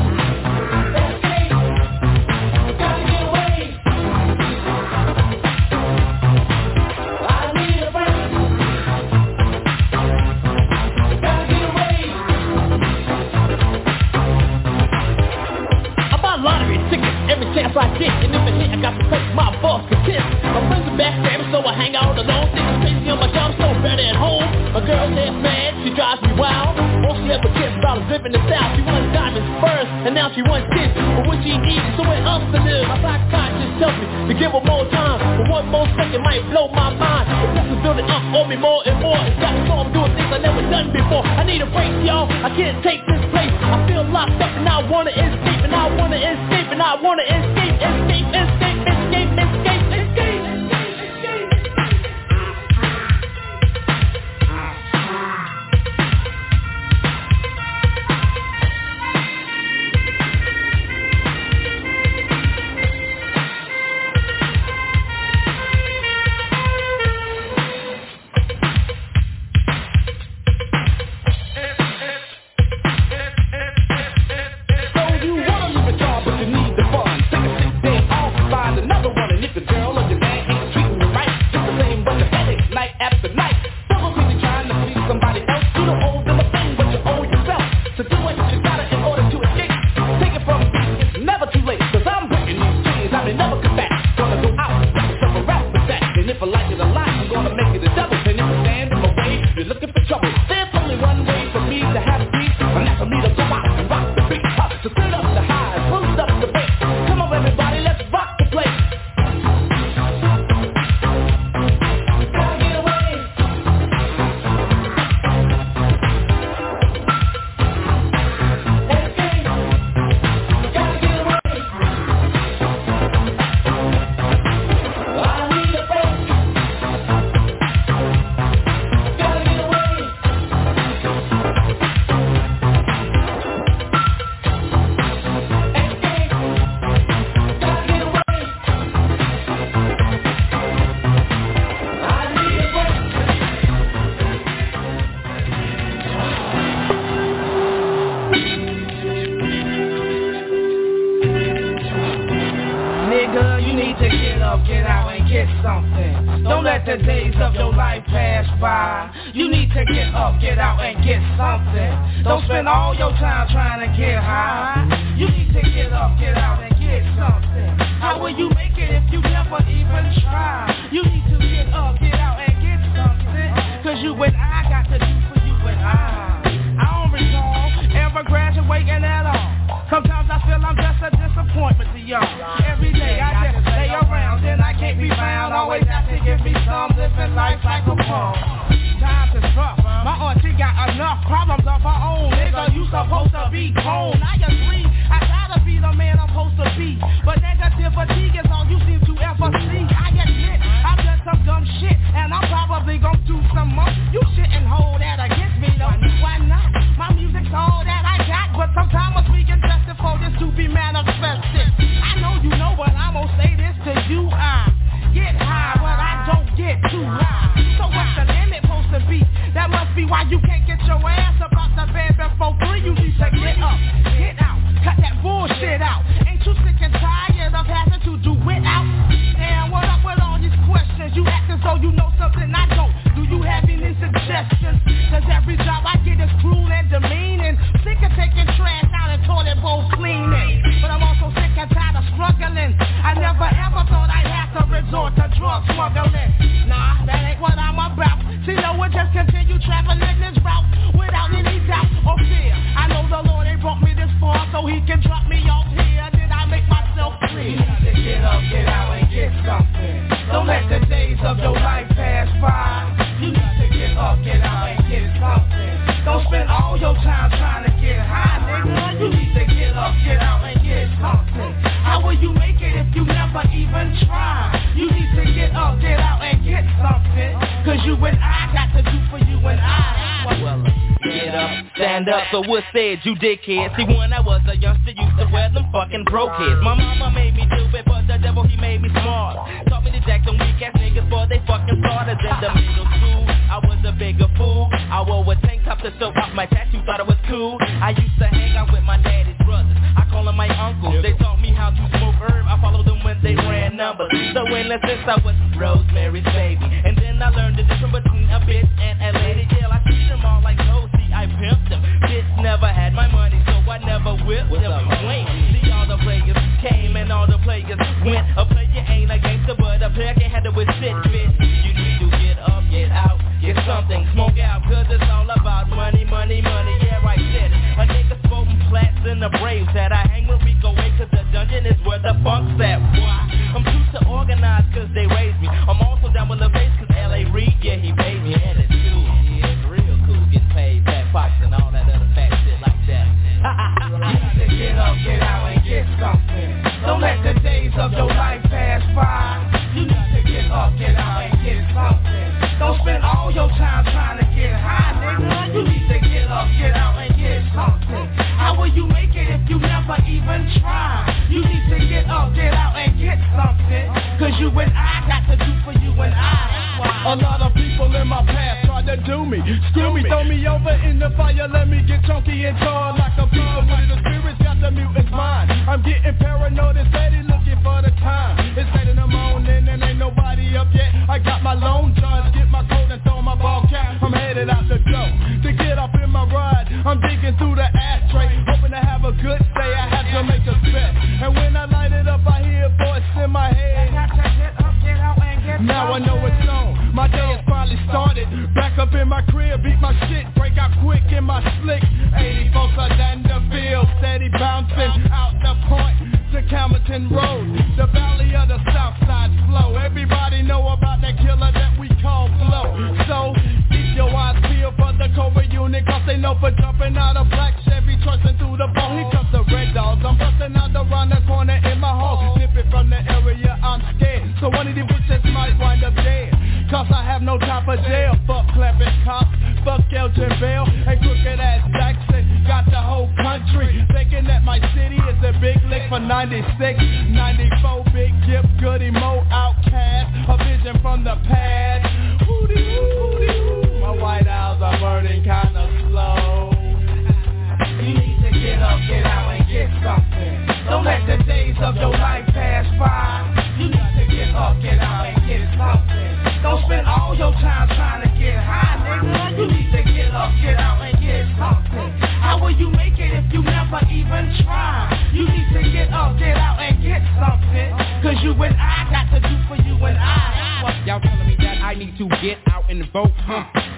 Chance I get, and if it hit, I got to take my boss to kiss. My friends are backstabbing, so I hang out alone. Things crazy on my job, so better at home. My girl's half mad, she drives me wild. All she ever cares about is living the style. She wants diamonds first, and now she wants kids. But what she needs is somewhere else to live. My black card just tells me to give her more time. But one more second might blow my mind. The pressure building up on me more and more. It's got me so I'm doing things I never done before. I need a break, y'all. I can't take this place. I feel locked up, and I wanna escape, and I wanna escape, and I wanna escape. Escape, escape, escape, escape, escape, escape. So you wanna leave a job, but you need the fun. Take a sit down off. to get up, get out, and get something. Don't let the days of your life pass by. You need to get up, get out, and get something. Don't spend all your time trying to get high. You need to get up, get out, and get something. How will you make it if you never even try? You need to get up, get out, and get something. Cause you and I got to do for you and I. I don't recall ever graduating at all. Sometimes I feel I'm just a disappointment to y'all. Every day I just stay around, then I can't be found. Always have to give me some, living life like a pawn. Times is rough, my auntie got enough problems of her own. Nigga, you supposed to be grown. I agree, I gotta be the man I'm supposed to be. But negativity is all you seem to ever see. I admit, I've done some dumb shit, and I'm probably gonna do some more. You shouldn't hold that against me though, why not? My music's all that I got, but sometimes I'm speaking just for this to be manifested. I know you know, but I'm gonna say this to you. I get high, but I don't get too high. So what's the limit supposed to be? That must be why you can't get your ass up out the bed before three. You need to get up, get out, cut that bullshit out. Ain't you sick and tired of having to do without? Damn, what up with all these questions? You act as though you know something I don't. Do you have any suggestions? Cause every job I get is cruel and demeaning. Sick of taking trash out and toilet bowl cleaning. But I'm also sick and tired of struggling. I never ever thought I'd have to resort to drug smuggling. Nah, that ain't what I'm about. See, no one just continue traveling this route without any doubt or fear. I know the Lord ain't brought me this far so he can drop me off here. Did I make myself clear? You need to get up, get out, and get something. Don't let the days of your life pass by. You need to get up, get out, and get something. Don't spend all your time trying to get high, nigga. You need to get up, get out, and get something. How will you make it if you never even try? You need to get up, get out, and get something. Cause you and I got to do for you and I. Well, get up, stand up, so what said you dickhead? See, when I was a youngster, used to wear them fucking broke heads. My mama made me do it, but the devil, he made me smart. Taught me to jack them weak ass niggas before they fucking started in the middle school. I was a bigger fool. I wore a tank top to show off my tattoo, thought it was cool. I used to hang out with my daddy's brothers. I call them my uncles. They taught me how to smoke herb. I followed them when they ran numbers. So in a sense, I was Rosemary's baby. And then I learned the difference between a bitch and a lady. Yeah, I treat them all like hoes. See, I pimped them. Bitch never had my money, so I never whipped them. Wait, see, all the players came and all the players went. A player ain't a gangster, but a player can't handle with shit, bitch. You need to get up, get out, get something, smoke out, cause it's all about money, money, money. Yeah, I said it. A nigga sporting flats in the Braves that I hang with Rico away, cause the dungeon is where the funk's at. Why? I'm too to organize cause they raised me. I'm also down with the face cause L A Reid, yeah, he paid me. And it's cool, yeah, it's real cool. Get paid, fat pox and all that other fat shit like that. You need to get up, get out, and get something. Don't let the days of your life pass by. You need to get up, get out, and get something. Don't spend all your time trying to get high, nigga. You need to get up, get out, and get something. How will you make it if you never even try? You need to get up, get out, and get something. Cause you and I got to do for you and I. A lot of people in my past tried to do me, screw me, throw me over in the fire, let me get chunky and charred like a beast. With the spirits got the mutant's mind. I'm getting paranoid and steady looking for the time. It's eight in the morning and ain't nobody up yet. I got my lone judge, get my coat and throw my ball cap. I'm headed out the door to get up in my ride. I'm digging through the ashtray, hoping to have a good day. I have to make a bet, and when I light it up, I hear a voice in my head. Now I know it's on. My day has finally started. Back up in my crib, beat my shit, break out quick in my slick. eighty folks are down the field, steady bouncing out the point to Camerton Road, the valley of the south side flow. Everybody know about that killer that we call Flow. So keep your eyes peeled for the Cobra unit, cause they know for jumping out of black Chevy trucks and through the ball. Here comes the red dogs, I'm busting out around the corner in my hall. Snipping from the area, I'm scared, so one of these bitches might wind up dead. Cause I have no time for jail. Fuck clapping cops, fuck Elgin Bell, and crooked ass Jackson. Got the whole country thinking that my city is a big lick for ninety-six, ninety-four, Big Gip, Goody Mo, Outcast, a vision from the past. Woody, woody, woo. My white owls are burning kinda slow. You need to get up, get out, and get something. Don't let the days of your life pass by. You need to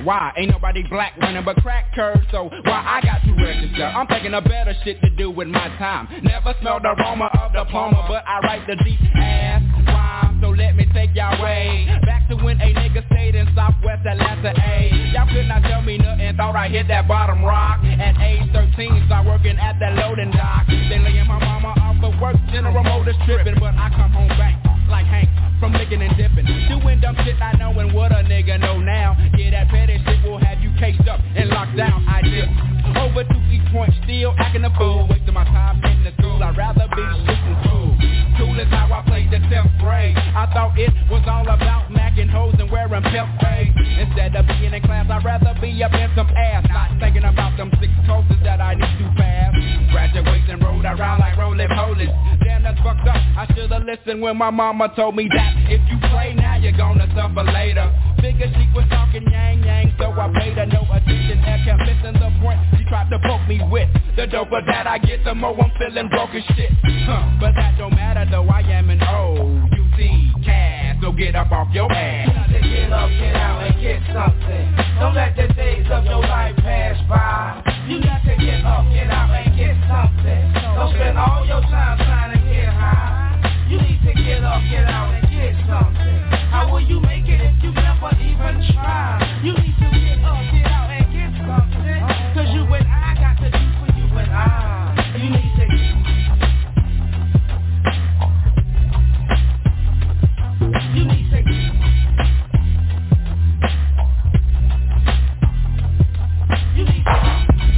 Why? Ain't nobody black running but crack curves, so why I got to register? I'm thinking of better shit to do with my time. Never smelled the aroma of diploma, but I write the deep ass rhyme, so let me take y'all way back to when a nigga stayed in Southwest Atlanta, A. Y'all could not tell me nothing, thought I hit that bottom rock. At age thirteen, start working at that loading dock. Then laying my mama off of work, General Motors tripping, but I come home back like Hank from licking and dipping, doing dumb shit not knowing what a nigga know now. Yeah, that petty shit will have you cased up and locked down. I dip over to East Point, still acting a fool, wasting my time in the school. I'd rather be shooting fool. Cool is how I played the tenth grade. I thought it was all about macking hoes and wearing pimp praise. Instead of being in class, I'd rather be up in some ass, not thinking about them six courses that I need to pass. Graduation rolled around like rolling police. Damn, that's fucked up. I should've listened when my mama told me that if you play now, you're gonna suffer later. Figured she was talking yang yang, so I paid her no attention and kept missing the point she tried to poke me with. The doper that I get, the more I'm feeling broke as shit. Huh, but that don't matter though, I am an O U C cast, so get up off your ass. You got to get up, get out, and get something. Don't let the days of your life pass by. You got to get up, get out, and get something. Don't spend all your time trying to get high. You need to get up, get out, and get something. How will you make it if you never even try? You need to get up, get out, and get something. Cause you and I got to do for you and I. You need to You need to You need to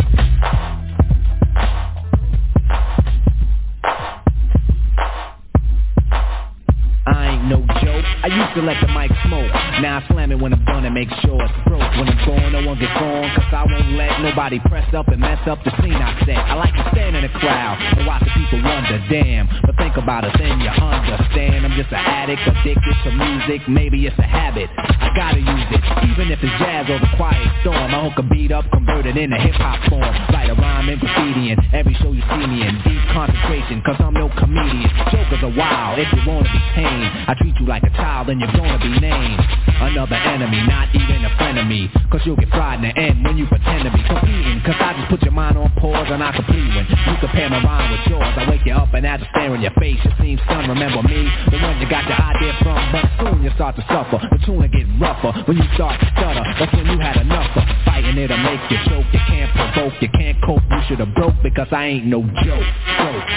I ain't no joke. I used to let the mic smoke. Now I slam it when I'm done and make sure it's broke. When I'm gone, no one gets on, cause I won't let nobody press up and mess up the scene I set. I like to stand in the crowd and watch the people wonder, damn. But think about it, then you understand. I'm just an addict, addicted to music. Maybe it's a habit, I gotta use it. Even if it's jazz or the quiet storm, I hook a beat up, convert it into hip-hop form. Write a rhyme in graffiti in every show you see me in. Deep concentration, cause I'm no comedian. Jokers are wild, if you wanna be tame, I treat you like a child and you're gonna be named another enemy, not even a friend of me. Cause you'll get fried in the end when you pretend to be competing. Cause I just put your mind on pause and I complete when you compare my rhyme with yours. I wake you up and I just stare in your face. It seems son, remember me, the one you got your idea from. But soon you start to suffer, the tune will get rougher. When you start to stutter, that's when you had enough of fighting. It'll make you choke, you can't provoke, you can't cope. You should've broke because I ain't no joke. joke.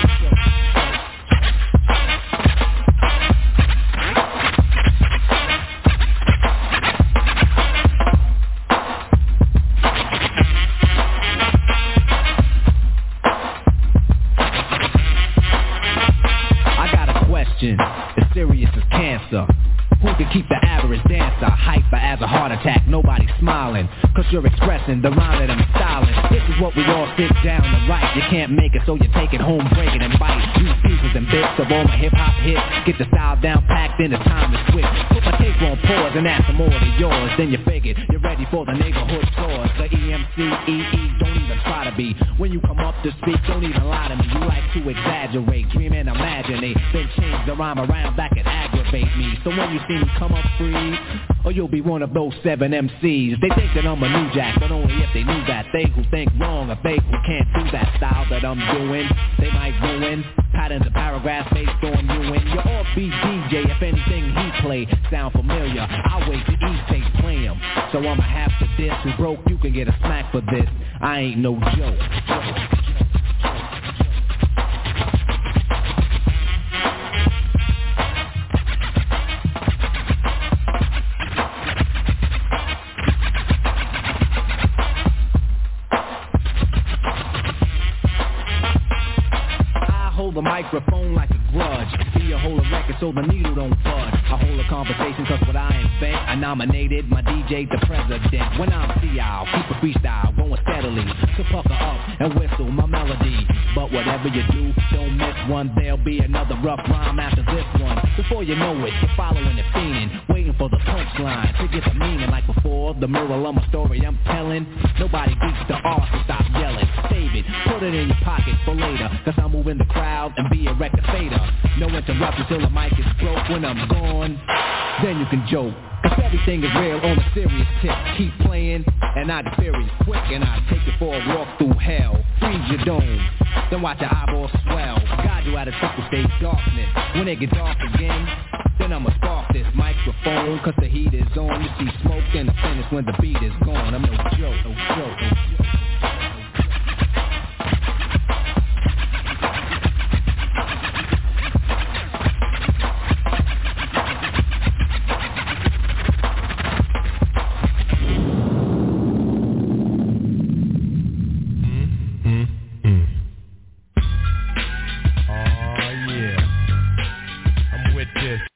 As serious as cancer. Who can keep the average dancer hyper as a heart attack? Nobody's smiling, cause you're expressing the rhyme that I'm styling. This is what we all sit down to write. You can't make it, so you take it home, break it and bite. Use pieces and bits of all my hip-hop hits. Get the style down packed, then it's time to switch. Put my tape on pause and add some more to yours. Then you figured you're ready for the neighborhood chores. The E M C, E E, don't even try to be. When you come up to speak, don't even lie to me. You like to exaggerate, dream and imaginate, then change the rhyme around, that can aggravate me. So when you see me come up free, or you'll be one of those seven M Cs. They think that I'm a new jack, but only if they knew that. They who think wrong, or they who can't do that style that I'm doing, they might ruin patterns and paragraphs based on you and your off-beat D J. If anything he play sound familiar, I'll wait till East takes play him. So I'ma have to diss. Who broke, you can get a smack for this. I ain't no joke. The microphone like a grudge. Be a hold a record so the needle don't budge. I hold a conversation cause what I invent, I nominated my D J the president. When I'm C I'll keep a freestyle going steadily to pucker up and whistle my melody. But whatever you do, don't miss one. There'll be another rough rhyme after this one. Before you know it, you're following the fiending, waiting for the punchline to get the meaning. Like before, the moral of my story I'm telling. Nobody beats the art, so stop yelling. Save it, put it in your pocket for later, cause I'm moving the crowd and be a record fader. No interruption till the mic is broke. When I'm gone, then you can joke. If everything is real on a serious tip, keep playing and I'd furious quick and I'd take you for a walk through hell. Freeze your dome, then watch your eyeballs swell. Guide you out of triple stage darkness. When it gets dark again, then I'ma spark this microphone, cause the heat is on. You see smoke and the finish when the beat is gone. I'm no joke, no joke, no joke.